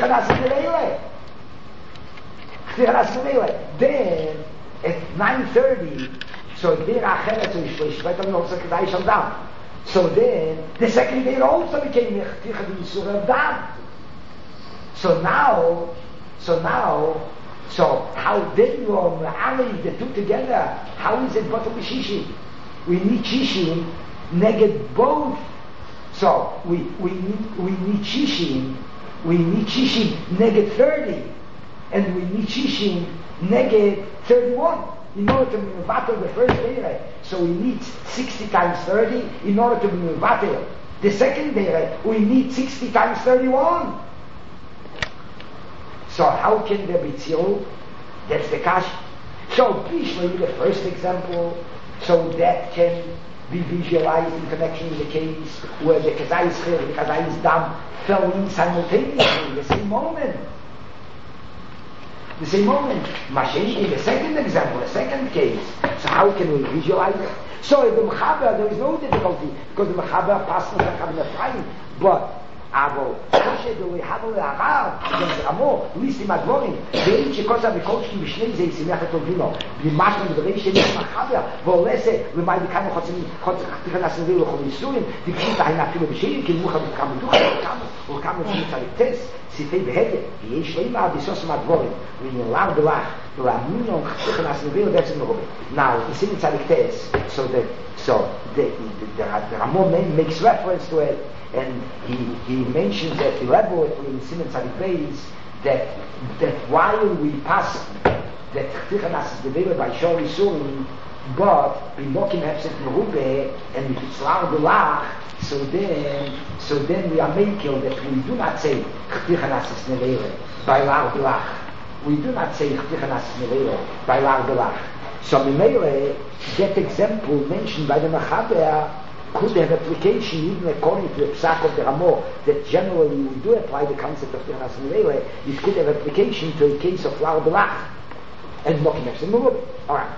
Then at 9:30, so there Acheret, so then the second day also became of Dam. So how then you marry the two together? How is it bottom Shishim? We need Shishim negate both. So we need Shishim negate 30, and we need Shishim negate 31 in order to be mevatel the first day. So we need 60 times 30 in order to be mevatel the second day. We need 60 times 31. So how can there be tzil? That's the kash. So Bishli, the first example, so that can be visualized in connection with the case where the Kazayis Chayil, the Kazayis Dam fell in simultaneously, the same moment. Mashayim, the second example, the second case. So how can we visualize it? So in the Mechaber, there is no difficulty, because the Mechaber passed on the Mechaber Ephraim, but אבל כשדו יחבו להרב רמו ליסטים הדבורים ואין שקוסה בקולשקים בשני זה ישימח את אובינו במשהו מדברי שני מחבר ועולסה ומאי בכמה חוצה נסנביר לכל איסורים דקשית ההנה אפילו בשנים כי מוחה בכמה דוחה וכמה צריטס סיפי בהדת ויש לא אימא ביסוס מהדבורים ונלר בלח ולאמינו חצי נסנביר בעצם מרובה now in Simin Tzadiktes so the Ramo makes reference to it and he mentions that elaborately in Siman Tzadik Beis that while we pass that Tichanas is developed by Shor Yisurim, but Bimokim Hepset Merube and if it's Lar Belach, so then we are making that we do not say Tichanas is Nevele by Lar Belach. We do not say Tichanas is Nevele by Lar Belach. So Mimele, that example mentioned by the Mechaber could have application even according to the Psak of the Ramo that generally we do apply the concept of Tichanas Nevele. It could have application to a case of Lar Belach and Mokim Hepset Merube. Alright.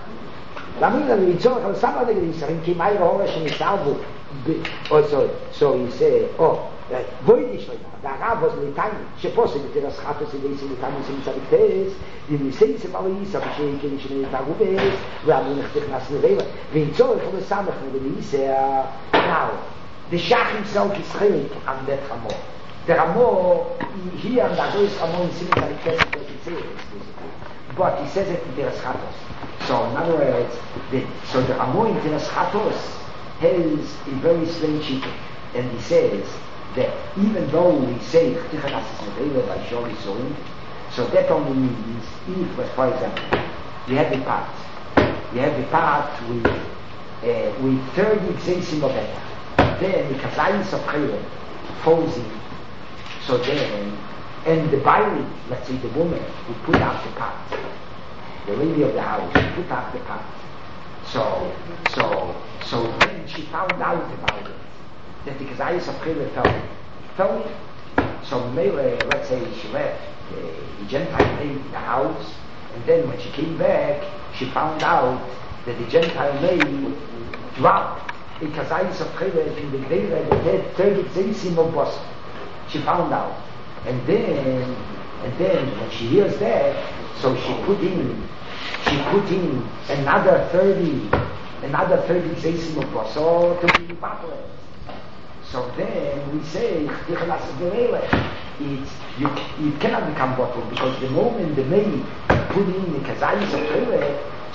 So he said, the Rav was Litani, Sheposed, the Raschatos, the Litani, the Tzadiktes, the Niseis of Alois, of Shekin, the Tarubes, Rabbi Nechtichnas Nevela, the Inzor from the Samach, the Nisa. Now, the Shach himself is chilik on that Ramo. The Ramo, here and there is Ramo in Siman Tzadiktes, but he says it in the Raschatos. So, in other words, the Ramo in the Raschatos has a very strange shikah, and he says that even though we say Tichanas is Nevele by Shor Yisurim, so that only means if, for example, you have a part with 30 Gzeisim of Eta, then the Kazayis of Chaylet falls in, so then, and the Baili, let's say the woman who put out the pot, the lady of the house who put out the pot, so then she found out about it, that the Kazayis of Chaylet fell in. So Mele, let's say she left the Gentile maid in the house, and then when she came back, she found out that the Gentile maid dropped a Kazayis of Chaylet in the grave that had 30 Zeisim of Boston. She found out. And then when she hears that, so she put in another 30 Zeisim of Boston to be evaporated. So then we say, it cannot become bottled because the moment the maid put in the Kazayis of Chaylet,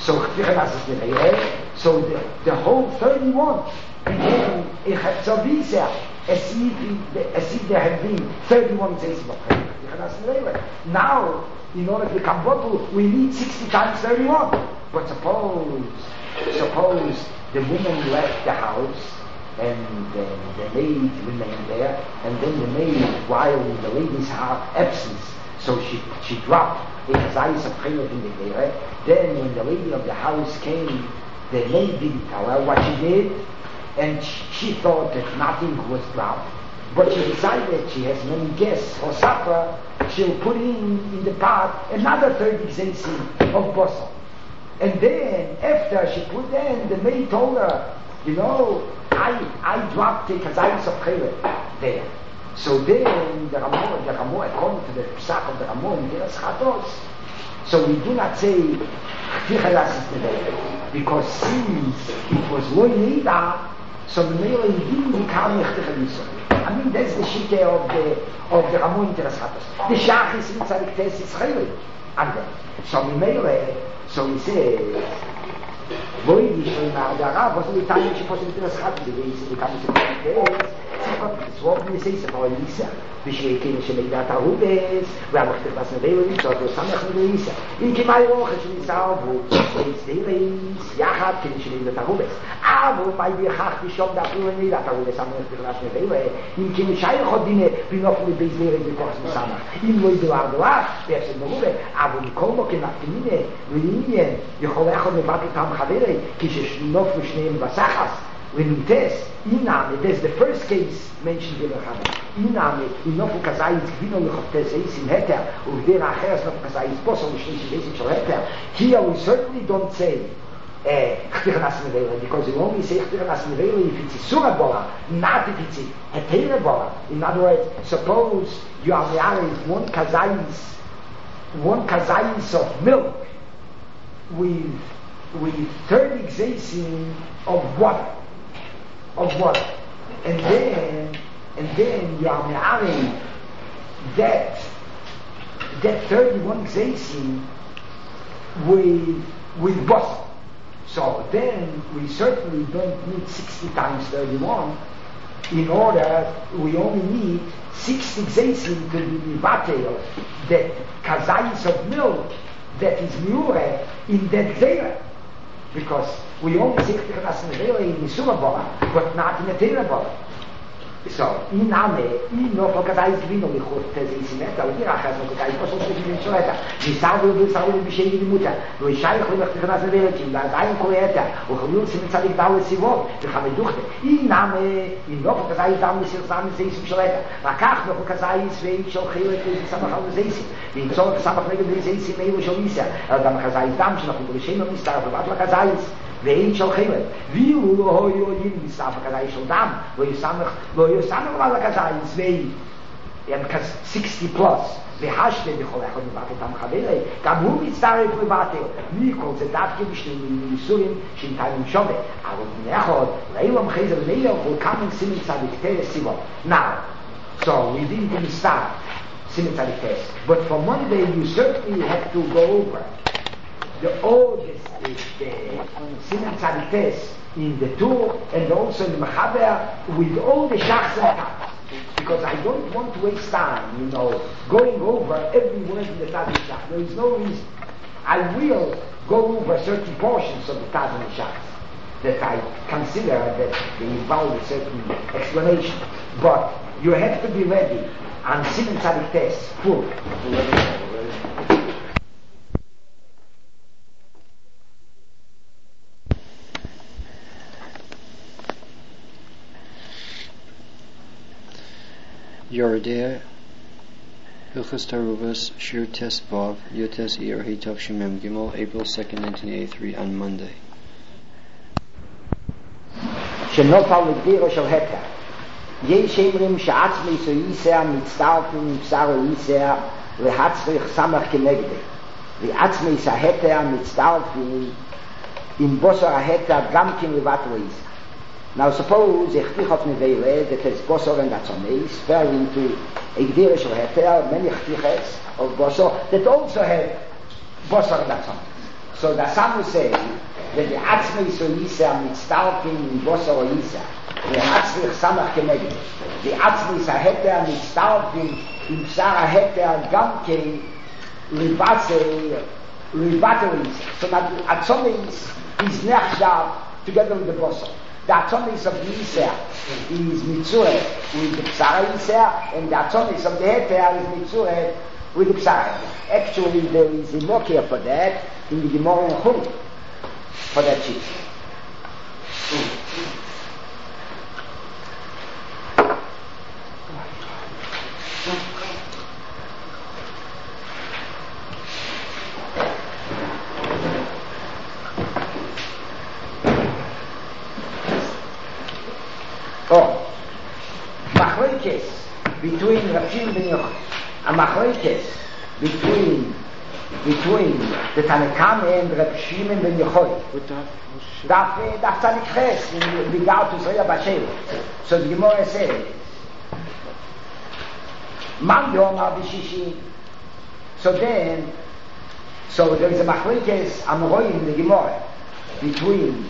so the whole 31 became a Chatzavisa, as if there had been 31 Zeisim of Chaylet. Now, in order to become bottled, we need 60 times 31. But suppose the woman left the house, and the maid remained there, and then the maid, while in the lady's absence, So she dropped the kazayis of chayot in the Geirah. Then when the lady of the house came, the maid didn't tell her what she did, and she thought that nothing was dropped. But she decided she has many guests for supper, she'll put in the pot another 30 zaysim of basal. And then after she put in, the maid told her, I dropped the kazayis of chayot there. So then the Ramah, according to the Pesach of the Ramah in Teras Chatos, so we do not say because since it was loy nida, so the male didn't become I mean that's the shite of the Ramah in Teras Chatos. The Shach is in Tzadik Tes Israeli. So the male, so he says, loy nida, the Rav was the time she was in Teras Chatos. The become Tzadik es wordt niet steeds voor Elisa. Dus je kent je met dat Arubes, waar wordt het was een hele niet zo samen met Elisa. In Kimai ook is niet zo goed. Steeds Elis, ja gaat ken je met dat Arubes. Aber bei wir hat die schon da früher nicht dat Arubes samen met das Hele. In Kimai Shai Khodine bin noch mit Bezlere die Kurs zusammen. In wo du war da, der ist noch gut. Aber die kommen ke nach Kimine, Linie, die Kholach und Bakat haben Khavere, kish noch schneem Basachas. When we test, Iname, that's the first case mentioned in the Chabad. Iname, Inofu Kazayis, Gvino Lechoftes, Eisim Heter, Uvder Acheres, Nofu Kazayis, Posol, Mishnish, Eisim Shal Heter. Here we certainly don't say, Chtirnas Nevela, because we only say Chtirnas Nevela if it's a Surah Bola, not if it's a Teira Bola. In other words, suppose you are married one Kazayis of milk with 30 Zaysim of water. And then you are marrying that 31 zaysim with basal. So then we certainly don't need 60 times 31. In order, we only need 60 zaysim to be mivatel that kazayis of milk that is miure in that zayah. Because we only say Chtichnas Nevela in the Surah Bola, but not in the Teira Bola. So, in Ame, in no Kazayis Gvino, Lichot, Tezisimeta, Udirachas, no Kazayis, Posol, Tezisim, Sholeta, Visavul, Bishayim, Muta, Vishaych, Chtichnas Nevela, Kim, Daim, Koeta, Uchamil, Sim, Tzadik, Dawel, Sivot, Vichameduchte, in Ame, in no Kazayis, Dam, Nisir, Tezisim, Sholeta, Vakach, no Kazayis, Vein, Sholchele, Tezisim, Samachal, Tezisim, in Tzolk, Samach, Negel, Tezisim, Eilo, Sholisa, Dam, Kazayis, Dam, Shnach, Bishayim, Mistar, Vatla, Kazayis, ואין של חמד ויהיו לא יודעים מסף הכזאי של דם לא יסמך על הכזאי צבאי הם 60 פלוס והשתה בכל אחד מבטל את המחברי גם הוא מצטרף לבטל מכל זה דווקא בשביל ניסויים שנתיים שווה אבל בנאחוד לאילו מחזר לאילו will come and סימן צדיק תרס סיבות now so we didn't start סימן צדיק תרס but for Monday you certainly have to go over the oldest the Siman Tzadik Tes in the Tur and also in the Mechaber with all the Shachs and Tats. Because I don't want to waste time, going over every word in the Taz and Shach. There is no reason. I will go over certain portions of the Taz and Shach that I consider that they involve a certain explanation. But you have to be ready on Siman Tzadik Tes full. Yoredea, Hilchos Taruvos, Shir Tes Vav, Yotes Iyar Hitov Shemem Gimel, April 2nd, 1983, on Monday. שנופל לגדירו של התר. יש אומרים שעצמי סויסר מצטרפים עם בשר או להצריך סמך כנגדי. ועצמי סהתר מצטרפים עם בוסר ההתר גם כן לבט ואיסר. Now suppose Chtichot Nevele that has Bosor and Atzomeis fell into a Gdira Shel Heter, many Chtiches of Bosor that also have Bosor and Atzomeis. So the Sam will say that the Atzmei Soyisa Mitztarfim in Bosor or Yisa, the Atzmei Samach Keneged, the Atzmei Saheter Mitztarfim in Psara Heter Gamke Livater Yisa. So that Atzomeis is Nechshav together with the Bosor. The atomics of the Yisrael is Mitzureh with the Psara Yisrael, and the atomics of the Heter is Mitzureh with the Psar. Actually, there is a mokir for that in the Gemara and Chul for that sheet. Between Rav Shimon ben Yochai, a machlokes between the Tanakama and Rav Shimon ben Yochai. Daf Tzadik Ches in regard to Zriya B'Sheva. So the Gemara says, Man Yomar B'Shishi. So there is a machlokes Amorai in the Gemara between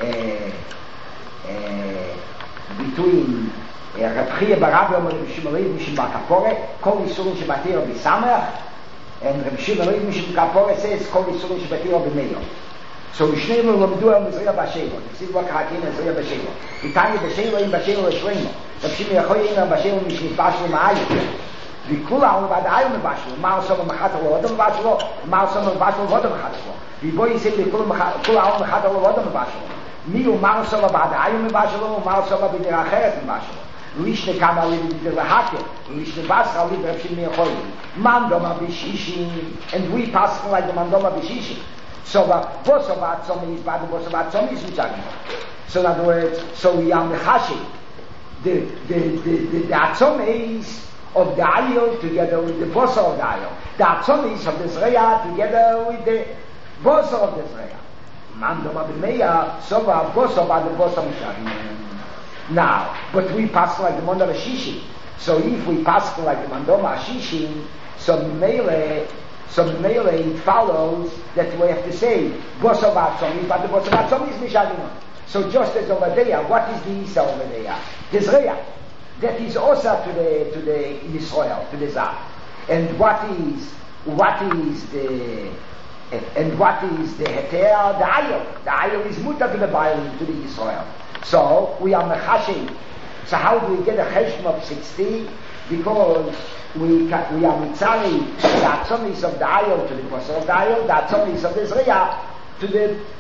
Reb Chia bar Abba and Reb Shimon Mishim bar Kapore, Kol Yisurim Shebatiro B'Samach, and Reb Shimon Mishim Kapore says Kol Yisurim Shebatiro B'Meir. So Yishneim Lomdu Al Zriya B'Sheva. You see what Hakim is Zriya B'Sheva. Vitani B'Sheva in B'Sheva L'Shreimo. Reb Shimon Yechoy in B'Sheva Mishim B'Sheva Ma'ayim. V'kula Al B'Adayim B'Sheva. Ma'al Soma M'Chatal L'Odom B'Sheva. Ma'al Soma B'Sheva L'Odom B'Sheva. V'boy Yisei V'kula Al M'Chatal L'Odom B'Sheva. Miu Ma'al Soma B'Adayim B'Sheva. Ma'al Soma B'Dira Acheret B'Sheva. Lishne kam ali with the hacker, lishne bas ali Reb Shimon Yechoy. Mandoma b'shishi, and we pass like the mandoma b'shishi. So bosovat some is bad, bosovat some is mizagim. So in other words, so we are mechashi. The atzomes of the ayil together with the bosa of the ayil. The atzomes of the zreya together with the bosa of the zreya. Mandoma b'meya, so bosovat the bosa mizagim. Now, but we pass like the Mandoma Shishi. So if we pass like the Mandoma Shishi, so Mele it follows that we have to say Bosovat Somi, but the Bosovat Somi is Mishadimon. So just as over there, what is the Isa over there? The Zreya. That is also to the Yisrael, to the Zah. And what is the Heter? The Ayel. The Ayel is Muta to the Baal, to the Yisrael. So we are mechashing. So how do we get a cheshbon of 60? Because we are mitzari the atzomis of the ayil to the bosor of the ayil, the atzomis of the zreya to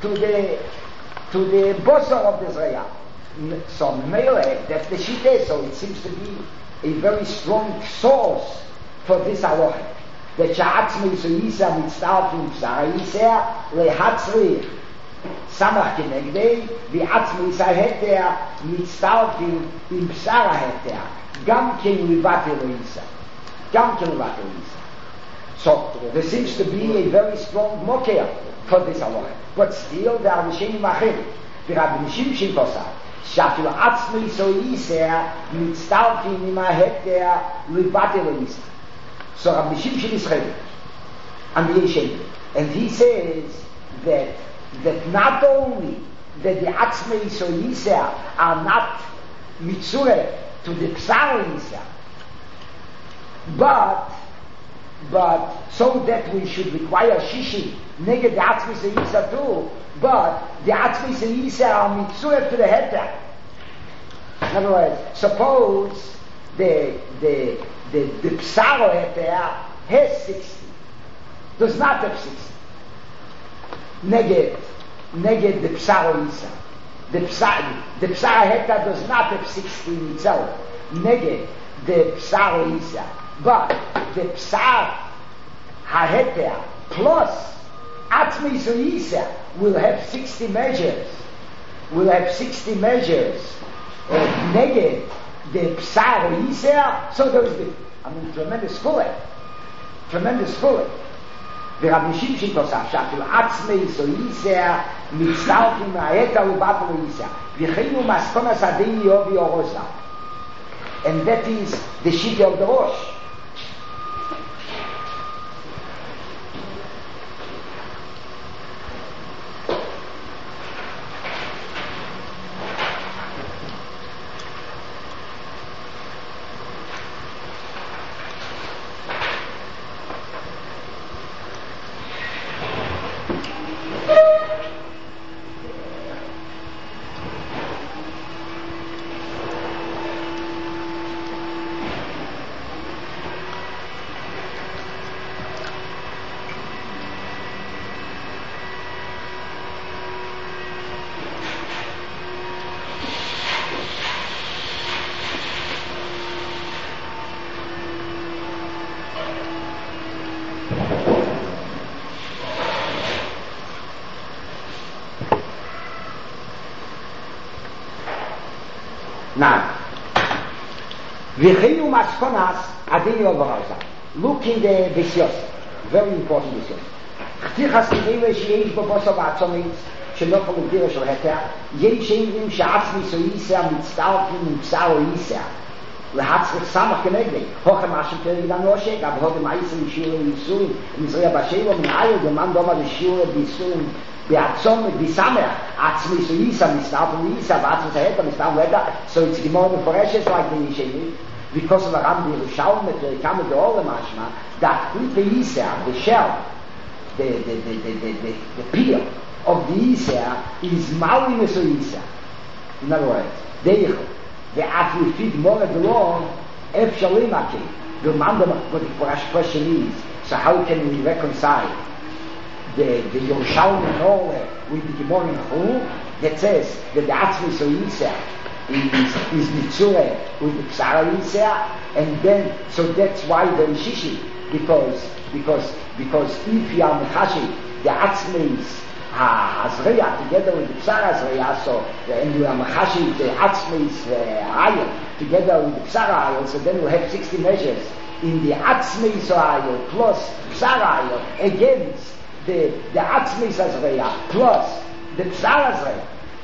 the bosor of the zreya. So mele, that's the shiteh. So it seems to be a very strong source for this halacha. That sha'atzmi so yisa mitzarfim psara yisa lehatzrich. Samach kenegdei, v'atzmi saheter, mitzarfim im psara heter, gam ken livatel isa. So there seems to be a very strong moker for this halacha. But still there are Rishonim achim. Rabbi Shimshon Tosar, shafil atzmi so isa, mitzarfim im heter, livatel isa. So Rabbi Shimshon is chayv, and the Yeshem, and he says that not only that the Atzmei Yisrael Yisrael are not mitzure to the Psar Yisrael, but so that we should require Shishi neged the Atzmei Yisrael Yisrael too, but the Atzmei Yisrael Yisrael are mitzure to the Heter. In other words, suppose the Psar Heter has 60, does not have 60. Neged the Psar Isa. The Psar Heta does not have 60 in itself. Neged the Psar Isa. But the Psar HaHeta plus Atzmi Isa will have 60 measures. Neged the Psar Isa. So there is tremendous fully. ורבי שמשי תוסף שאפילו עצמי סויסר מצטרפים מההתה ובטל ויסר וכינו מסכונס הדין יובי אורוסה. And that is the shita of the Rosh. Now, V'cheyu maskonas adini ovarosa. Look in the Besios, very important Besios. Chtichas k'nele sheyesh bo boso v'atzomis, שלא יכול להגדיר של היתר, יש אינגים שעצמי סו ייסע מצטרפים מבשר או ייסע להצריך סמך כנגדי הוכם משהו כרגע נושק אבל הודם עיסה לשיעור ליסורים מזריע בשאילו מנהיו גמן דומה לשיעור ביסורים בעצום בסמך עצמי סו ייסע מצטרפים לייסע ועצמי סו היתר מצטרפים ליתר so it's גמור מפורשת like the Yishayim because of the Ram Yerushalm it come to all the mashma that with the ייסע the shell the peel of the Yisra is Maulimus or Yisra. In other words, Deichel. The after we feed more of the law, Ef Shalim Aki. The mandam, what the question is, so how can we reconcile the Yerushalmi and all with the Gemara in Chulu that says that the Atzmis or Yisra is Mitzure with the Psara Yisra, and then, so that's why there is Shishi, because if you are Mechashi, the Atzmis Azreya together with the Psara Azreya, so and you are Machashi, the Atzmis Ayel together with the Psara Ayel, so then we'll have 60 measures in the Atzmis Ayel plus Psara Ayel against the Atzmis Azreya plus the Psara Azreya.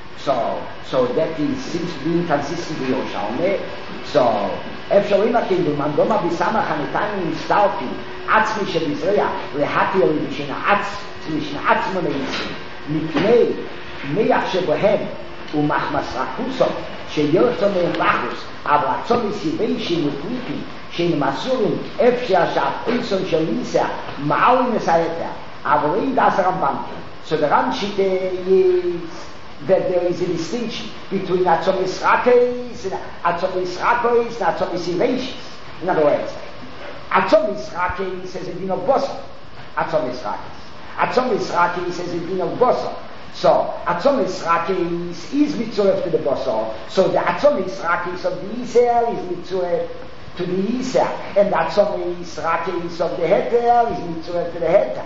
So that seems to be inconsistent with Yerushalmi. So אפשרים הכינדו מנדומה בסמך הניתן להסתלפי עצמי של ישראל להטיע לשנה עצמו ליצים מפני מיח שבהם ומחמס רקוסו שיוצא מהם לחוס אבל עצום יסיבי שמופליפי שנמסורים אפשר שהפריסון של ליסה מעלי מסייתה אבל אין דס הרמב"ם so the Ramshite is that there is a distinction between Atzomis Rakes and Atzomis Rakes and Atzomis Ireishis. In other words, Atzomis Rakes is a din of Bosa. Atzomis Rakes. Atzomis Rakes is a din of Bosa. So, Atzomis Rakes is Mitzuref to the Bosa. So the Atzomis Rakes of the Yisrael is Mitzuref to the Yisrael. And the Atzomis Rakes of the Heter is Mitzuref to the Heter.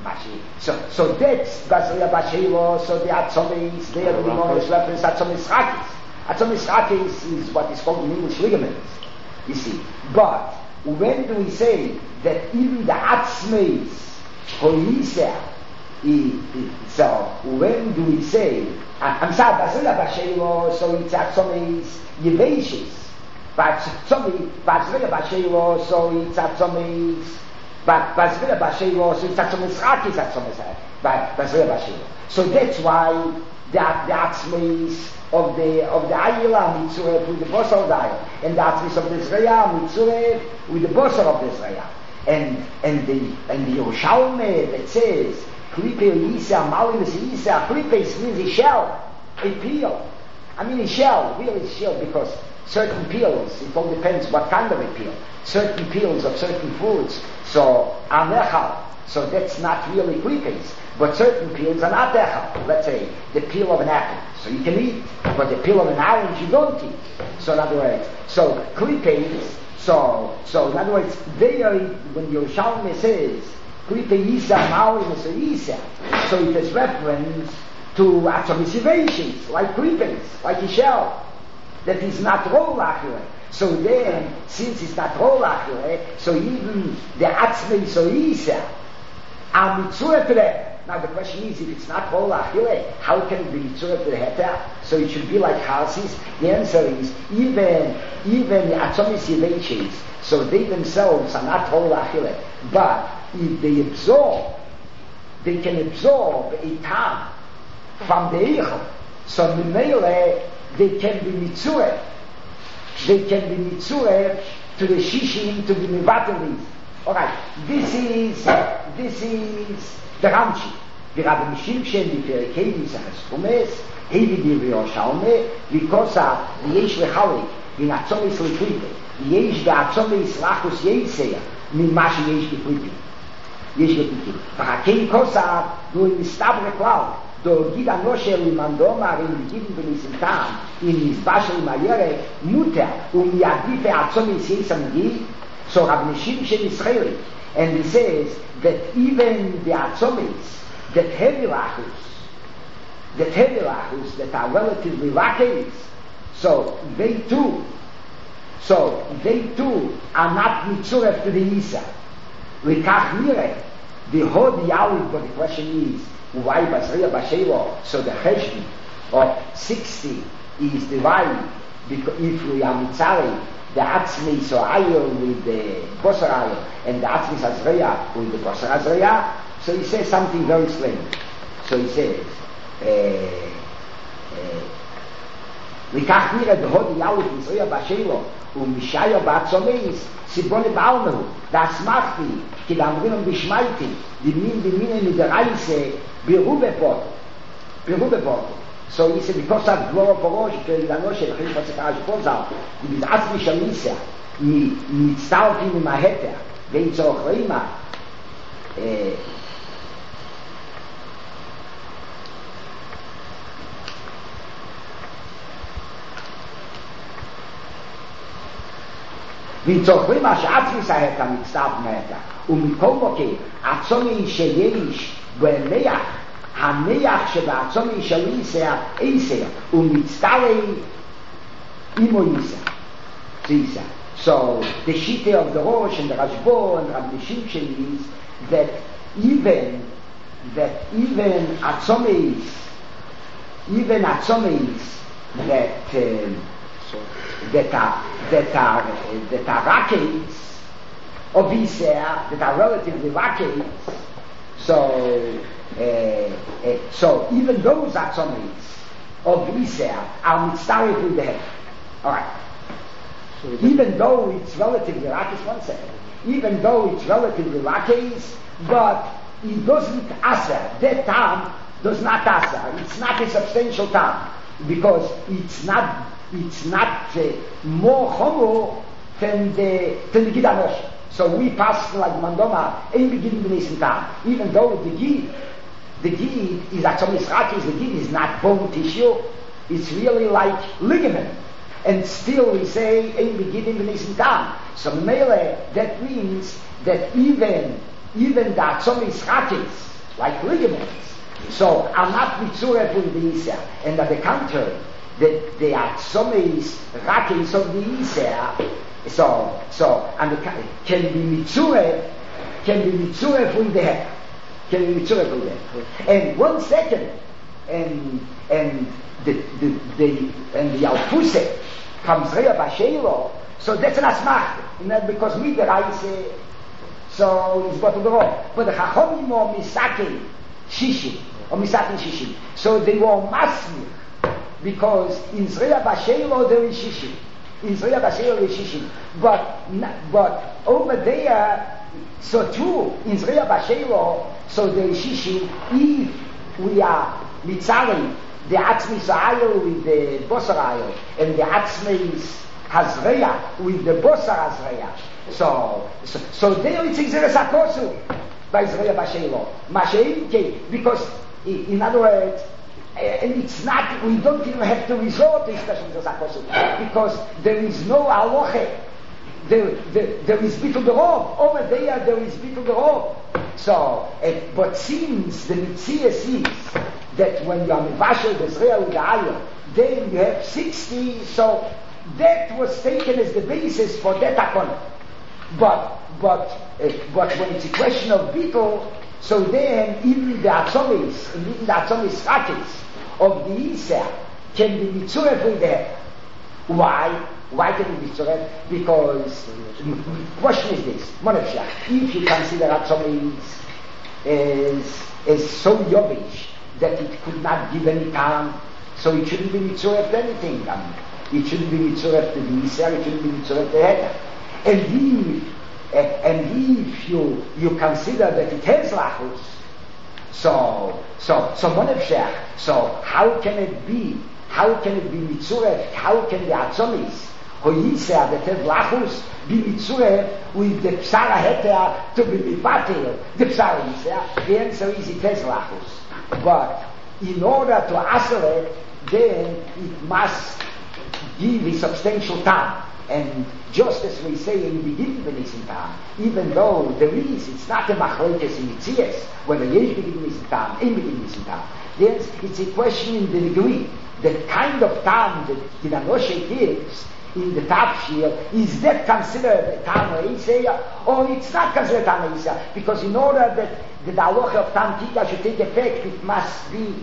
So that's Basila Bashiro, so the Atzomis, there the Gemara's reference Atzomis Rakis. Atzomis Rakis is what is called in English ligaments, you see. But when do we say that even the Atzmis Hoyisa, so when do we say, I'm sorry, Basila Bashiro, so it's Atzomis Yeveshis, but Basila Bashiro, so it's Atzomis. But Basvila Bashiro, so it's Atzomis Rakis Atzomis but Basvila Bashiro. So that's why the Atzmis of the Ayila Mitzureh with the Bosor of the Ayil, and the Atzmis of the Israel Mitzureh with the Bosor of the Israel. And the Yerushalmi that says Klipe Yisa, Malim Yisa, Klipe means a shell, a peel. I mean a shell, really shell, because certain peels, it all depends what kind of a peel. Certain peels of certain foods, so are nechal, so that's not really klipes. But certain peels are not nechal. Let's say the peel of an apple, so you can eat, but the peel of an orange you don't eat. So in other words, so klipes, so in other words, they are, when Yerushalmi says klipe yisa ma'olim yisa, so it is reference to atomizations, like klipes, like a shell, that is not roll achire. So then, since it's not roll achire, so even the atzmei so yisa are mitzureh to them. Now the question is, if it's not roll achire, how can it be mitzureh to the heter? So it should be like harsis. The answer is, even the atzomis yeveiches, so they themselves are not roll achire, but if they absorb, they can absorb a tam from the eichel. So memele, they can be mitzureh. They can be mitzureh to the shishim, to the mivatelis. Alright, this is the Ramshi. The Rabbi Mishimshen, the Perikevis, and the Skumes, Hevi the Yerushalmi, because of the Yesh Lechalik, the Atzomis Leklipe, the Yesh the Atzomis Lachus Yeseya, Mimashi Yesh Leklipe. Yesh Leklipe. V'hakein Kosa, du in Mistabre Klau, do gid anosher limandoma in gibn benisim tam in his bashel mayere muter yadife atzomis yesam gi so Rabbi Shimshon Israeli, and he says that even the atzomis that heavy lachus that are relatively rakes, So they too are not mitzuref to the Isa. Likach mire, the whole dialogue, but the question is, why Basriya Bashelo? So the Cheshbon of 60 is divided, because if we are mitzari, the Atzmi So'ayel with the Bosar Ayel, and the Atzmi Azreya with the Bosar Azreya, so he says something very strange. So he says, וכך נראה בהוד יאלוף מזריע בשאילו ומשאיה בעצומייס סיבוני בעלמהו דאסמכתי כי לאמרינם בשמייתי דמין מדרייסה בירובה פורטו so he said because of gloro porosh ולנושה לכן פצקה שפוזר ובזעצמי שמיסה מצטרפים עם ההתר ואין צורך ראימה וצורכים מה שעצמיס ההתא מצטרף מהתא ומכל מוקד עצומי שיש בנח הנח שבעצומי של איסר ומצטרף עמו איסר so the shita of the Rosh and the Rashbo and Rabbi Shimshon is that even atzomis that are rackets of Israel, that are relatively rackets, so even those atzomis of Israel are mitzvah with the head. Alright. So even though it's relatively rackets, one second, even though it's relatively rackets, but it doesn't answer. That term does not answer. It's not a substantial term because it's not more homo than the Gidanosh. So we pass like Mandoma in beginning b'nisim tam. Even though the Gid is atzomis rakis, the Gid is not bone tissue, it's really like ligament. And still we say in beginning b'nisim tam. So mele, that means that even the atzomis rakis, like ligaments, so are not mitzureh with the Isa. And at the contrary, that the atzomis rakis of the Isa, so and the, can be mitzureh with the head. And 1 second, and the Alfuse comes Reya Bashelo, so that's an asmach, because we the Reise, so it's got to the wrong. But the Chachomim or Misaki Shishim, so they were masmir, because in Reya Bashelo there is Shishim. But over there, so too, in Zriya Bashelo, so the Shishim, if we are Mitzari, the Atzmi Sa'ayel with the Bosar Ayel, and the Atzmi Hazreya with the Bosar Hazreya. So there it's Xeres HaKosu by Zriya Bashelo. Masheimke, because in other words, and it's not, we don't even have to resort to special because there is no aloche. There is bitul derov. Over there is bitul derov. So, but since the mitzvah is that when you are mivashel Israel with the ayah, then you have 60. So that was taken as the basis for that akon. But when it's a question of bitul, so then even the atzomis, rakis of the Isa can be mitzuref with them. Why? Why can it be mitzuref? Because the question is this: if you consider atzomis as so yovish that it could not give any time, so it shouldn't be mitzuref to anything. It shouldn't be mitzuref to the Isa. It shouldn't be mitzuref to Heta. And if you consider that it has lachus, so how can it be mitzuref? How can the atzomis hoyisa that have lachus be mitzuref with the psara heter to be mipatel the psara yisa? The answer is it has lachus, but in order to isolate, then it must give a substantial time. And just as we say in the beginning b'nisim tam, even though it's not a machlokes in mitzias, whether yesh beginning b'nisim tam, in beginning b'nisim tam, yes, it's a question in the degree. the kind of time that the Anoshe gives in the Tafshir, is that considered Tam Eisei, or it's not considered Tam Eisei? Because in order that the halacha of Tam Kika should take effect, it must be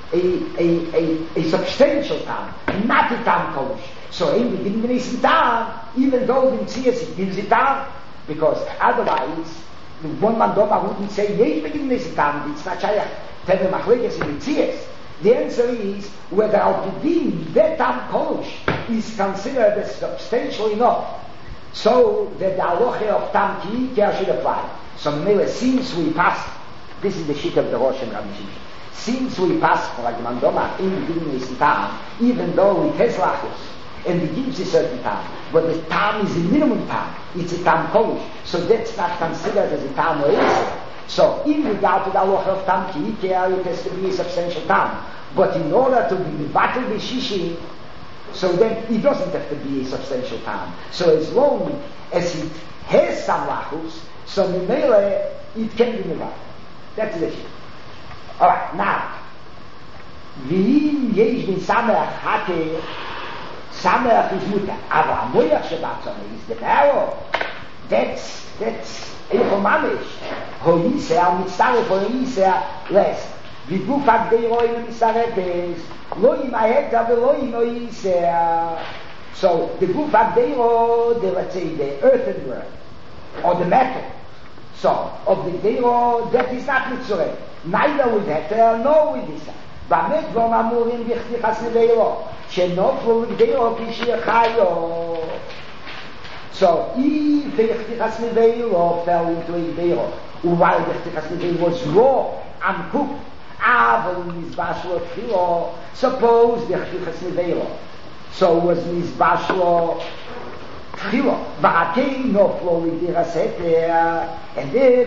a substantial Tam, not a Tam Kolish. So in the Gimnis Tam, even though the Mtzias it gives it Tam, because otherwise, one man Doma wouldn't say, Yesh Begimnis Tam, it's not Shayach, Teve Machlekes in Mtzias. The answer is whether Al-Pidin, that Tam Kolish, is considered as substantial enough so that the halacha of Tam Kika should apply. So since we passed, this is the sheet of the Rosh and Rabbi Shimon, since we passed for like Mandoma in the Gimnis Tam, even though it has lachos, and it gives a certain time, but the time is a minimum time, it's a time kolish, so that's not considered as a time oasis. So in regard to the halacha of Tam Kika, it has to be a substantial time, but in order to be battle the shishi, so then it doesn't have to be a substantial time. So as long as it has some lachos, so memele it can be mivat. That's the issue. Alright, now V'im yesh bin Sameach hake, Sameach is muta, aber Amoyach shebatzone is the barrel. That's Eichel Mamish. Ho Yisrael mitzaref ho Yisrael less. V'guf ha'gdeiroi mitzarefes, lo imaheta v'lo imo Yisrael. So the guf ha'gdeiro, let's say the earthenware, or the metal, so of the gdeiro, that is not mitzaref. Neither with heter, nor with this. B'amet v'om amurim v'chtichas neveiro, shenoflu v'gdeiro kishir chayo. So, if the Chtichas Neveiro fell into a Neveiro, while the Chtichas Neveiro was raw and cooked, Aval Mizbashlo Tchilo, suppose the Chtichas Neveiro, so was Mizbashlo Tchilo, Ba'atei Noflo Lidiras Heter, and if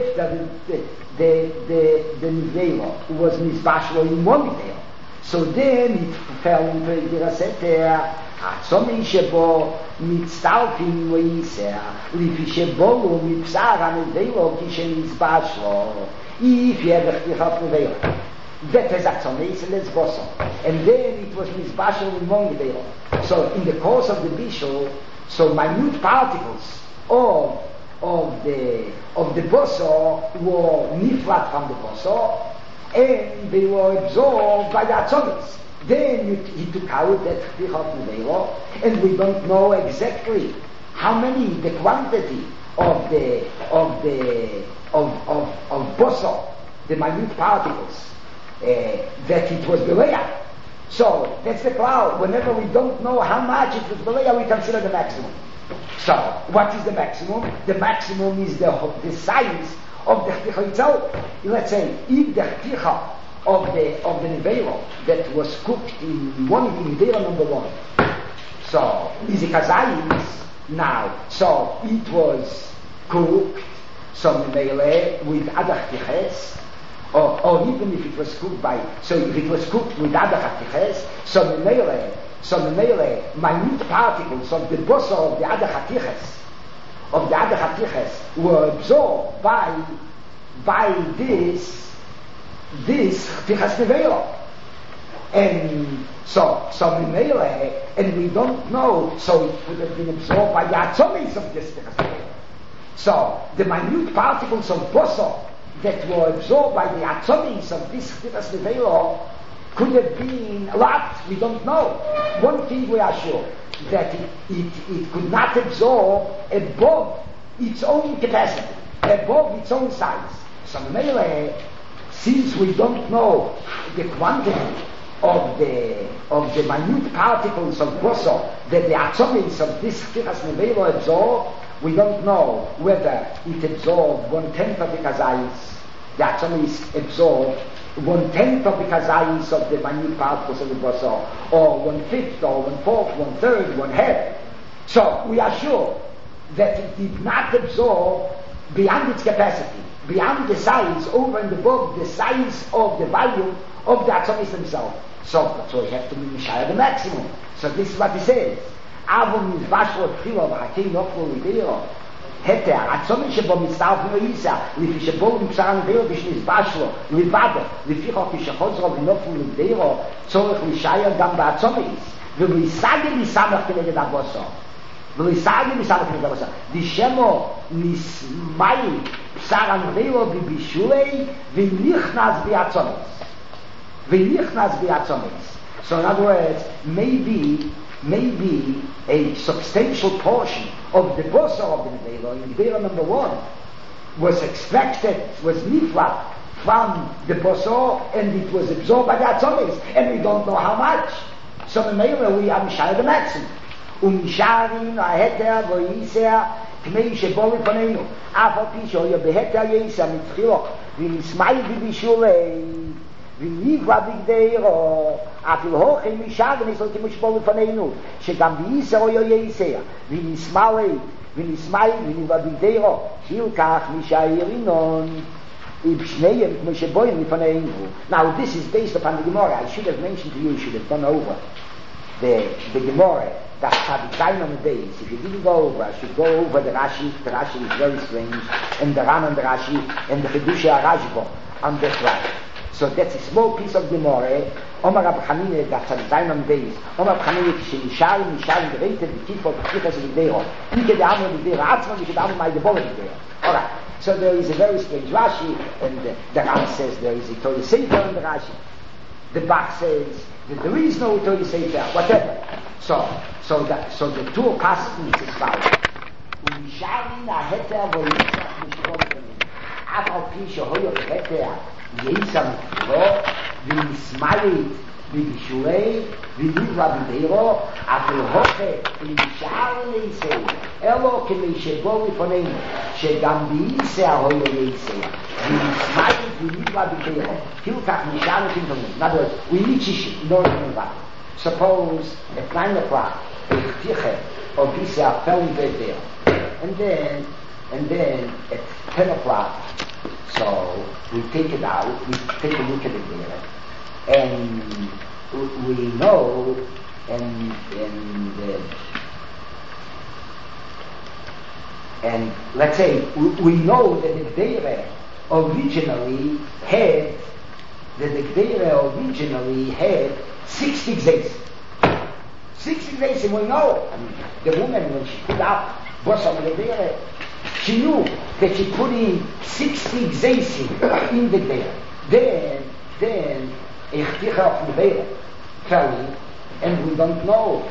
the Neveiro was Mizbashlo in one Neveiro, so then it fell into Lidiras Heter, Atzomei shebo mitzalpin loiser, lifi shebolu mitzar haneveilo kishenizbash lo. If you have a chtichas neveilo, that is atzomei selezboso, and then it was mizbashel in one neveilo. So in the course of the bishul, so minute particles of the boso were niflat from the boso, and they were absorbed by the atzomis. Then he took out that Chtichot Neveilo, and we don't know exactly how many, the quantity of boso, the minute particles, that it was Beleah. So that's the cloud. Whenever we don't know how much it was Beleah, we consider the maximum. So what is the maximum? The maximum is the size of the Chtichot itself. Let's say if the Chtichot of the Neveilo that was cooked in Neveilo number 1. So, is a kazayis now. So, it was cooked, so Neveilo with adach tiches, or even if it was cooked so if it was cooked with adach tiches, so Neveilo, minute particles of the boso of the adach tiches, were absorbed by this Chtichas Neveilo. And so Neveilo, and we don't know, so it would have been absorbed by the atzomis of this Chtichas Neveilo. So the minute particles of boso that were absorbed by the atzomis of this Chtichas Neveilo could have been a lot, we don't know. One thing we are sure, that it could not absorb above its own capacity, above its own size. So Neveilo, since we don't know the quantity of the minute particles of boso that the atzomis of this Chtichas Neveilo absorb, we don't know whether it absorbed 1/10 of the kazayis, the atzomis absorbed 1/10 of the kazayis of the minute particles of the boso, or 1/5, or 1/4, 1/3, 1/2. So we are sure that it did not absorb beyond its capacity, beyond the size, over and above the size of the volume of the atzomis themselves. So we have to be mishaya the maximum. So this is what he says. heter, atzomim shebo mitzarf noisa, לפי שבו מבשר הנבילו בשנזבש לו, לבדו, לפי חוק כשחוזרו ונופו לבדירו, צורך להישאר גם בעצומיס, ולהיסגל מסמך כנגד הבוסו. ולהיסגל מסמך כנגד הבוסו. דשמו נסמאי בשר הנבילו בבישולי, ונכנס בעצומיס. So in other words, maybe a substantial portion of the bosa of the Nevela, in Nevela number 1, was extracted, was niflat from the bosa, and it was absorbed by the Atzomis, and we don't know how much. So in Nevela we are Mishar the maximum. Misharin, Aheter, Voyisea, Kmei Shebo Liponenu, Afal Pisho, Yobeheter Yisa, Mitchilo, Vinismai Bibishulei, ונגבה בגדרו, אפילו הוכן משאג ניסו כמשבול לפנינו, שגם בישר או יויסר, ונשמאי ונגבה בגדרו, שילקח משאיר אינון, ובשניהם כמו שבוים לפנינו. Now this is based upon the Gemara. I should have mentioned to you, should have gone over the Gemara, that had the time on the days. If you didn't go over, I should go over the Rashi. The Rashi is very strange, and the Ran and the Rashi, and the Kedusha Rashbo on the right. So that's a small piece of Gemara. Omar Rab Chanina, that's at the time on days. Omar Rab Chanina, כשנשאר גרייטר בקיפו בקיפו של גדרו. איקה דאמר בגדרו עצמו, איקה דאמר מהי דבולה בגדרו. Alright, so there is a very strange Rashi, and the Ram says there is a Torah Sefer in the Rashi. The Bach says that there is no Torah Sefer, whatever. So the two customs is found. ונשארים ההתר ויצח משבול פנים. אף על פי שהויו בהתר יצח מתפילו, ונסמלית בבישולי, ונגבה בדירו, אבל הופך ונשאר ליסה, אלו כמי שבו לפנינו, שגם ביסה הויו ליסה, ונסמלית ונגבה בדירו, כאילו כך נשאר לפנינו. In other words, we need shishi, no one. Suppose at 9 o'clock, a tiche or bisa fell in bed there. And then at 10 o'clock, so we take it out, we take a look at it there, and we know, and let's say we know that the Deire originally had 60 days. 60 days, and we know. I mean, the woman, when she put up Bosa, she knew that she put in 60 days in the Deire. Then, Echticha of the Deire fell in, and we don't know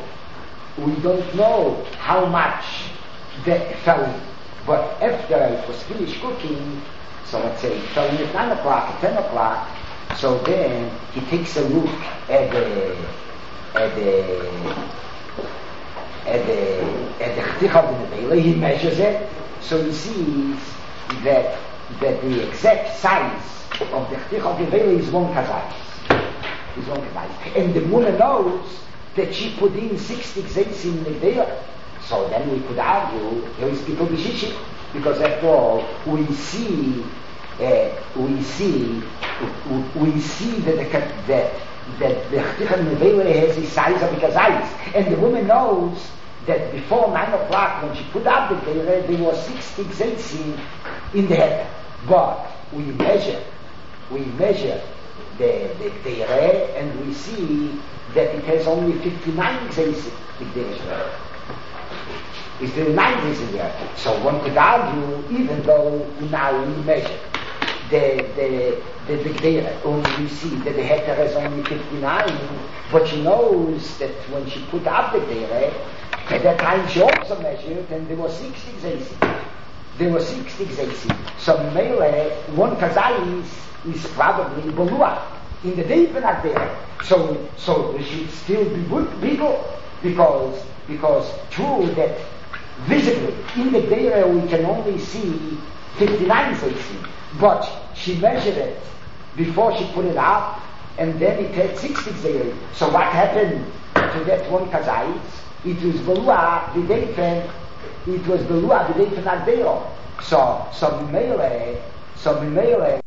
how much that fell in. But after it was finished cooking, so let's say it fell in at 9 o'clock, at 10 o'clock, so then he takes a look at the Chticha of the Nevela, he measures it, so he sees that the exact size of the Chticha of the Nevela is one kazayis. And the woman knows that she put in 60 gzeis in the Nevela. So then we could argue, there is people b'shishit, because after all, we see that the Chticha Nevela has the size of a kazayis, and the woman knows that before 9 o'clock, when she put up the Deire, there was 60 gzeis in the head. But we measure the Deire, and we see that it has only 59 gzeis in there. Is there 9 gzeis in there? So one could argue, even though now we measure the Deire, only we see that the heter has only 59, but she knows that when she put up the Deire, at that time she also measured, and there was 60 gzeis. So Mele, one kazayis is probably Bolua in the Deepenak there. So it should still be bigger, because true that visibly in the Deire we can only see 59 gzeis, but she measured it before she put it up, and then it had 60 gzeis. So what happened to that one kazayis? It was Belua the Deifen. It was Belua the Deifen Agdeo. So Mimele,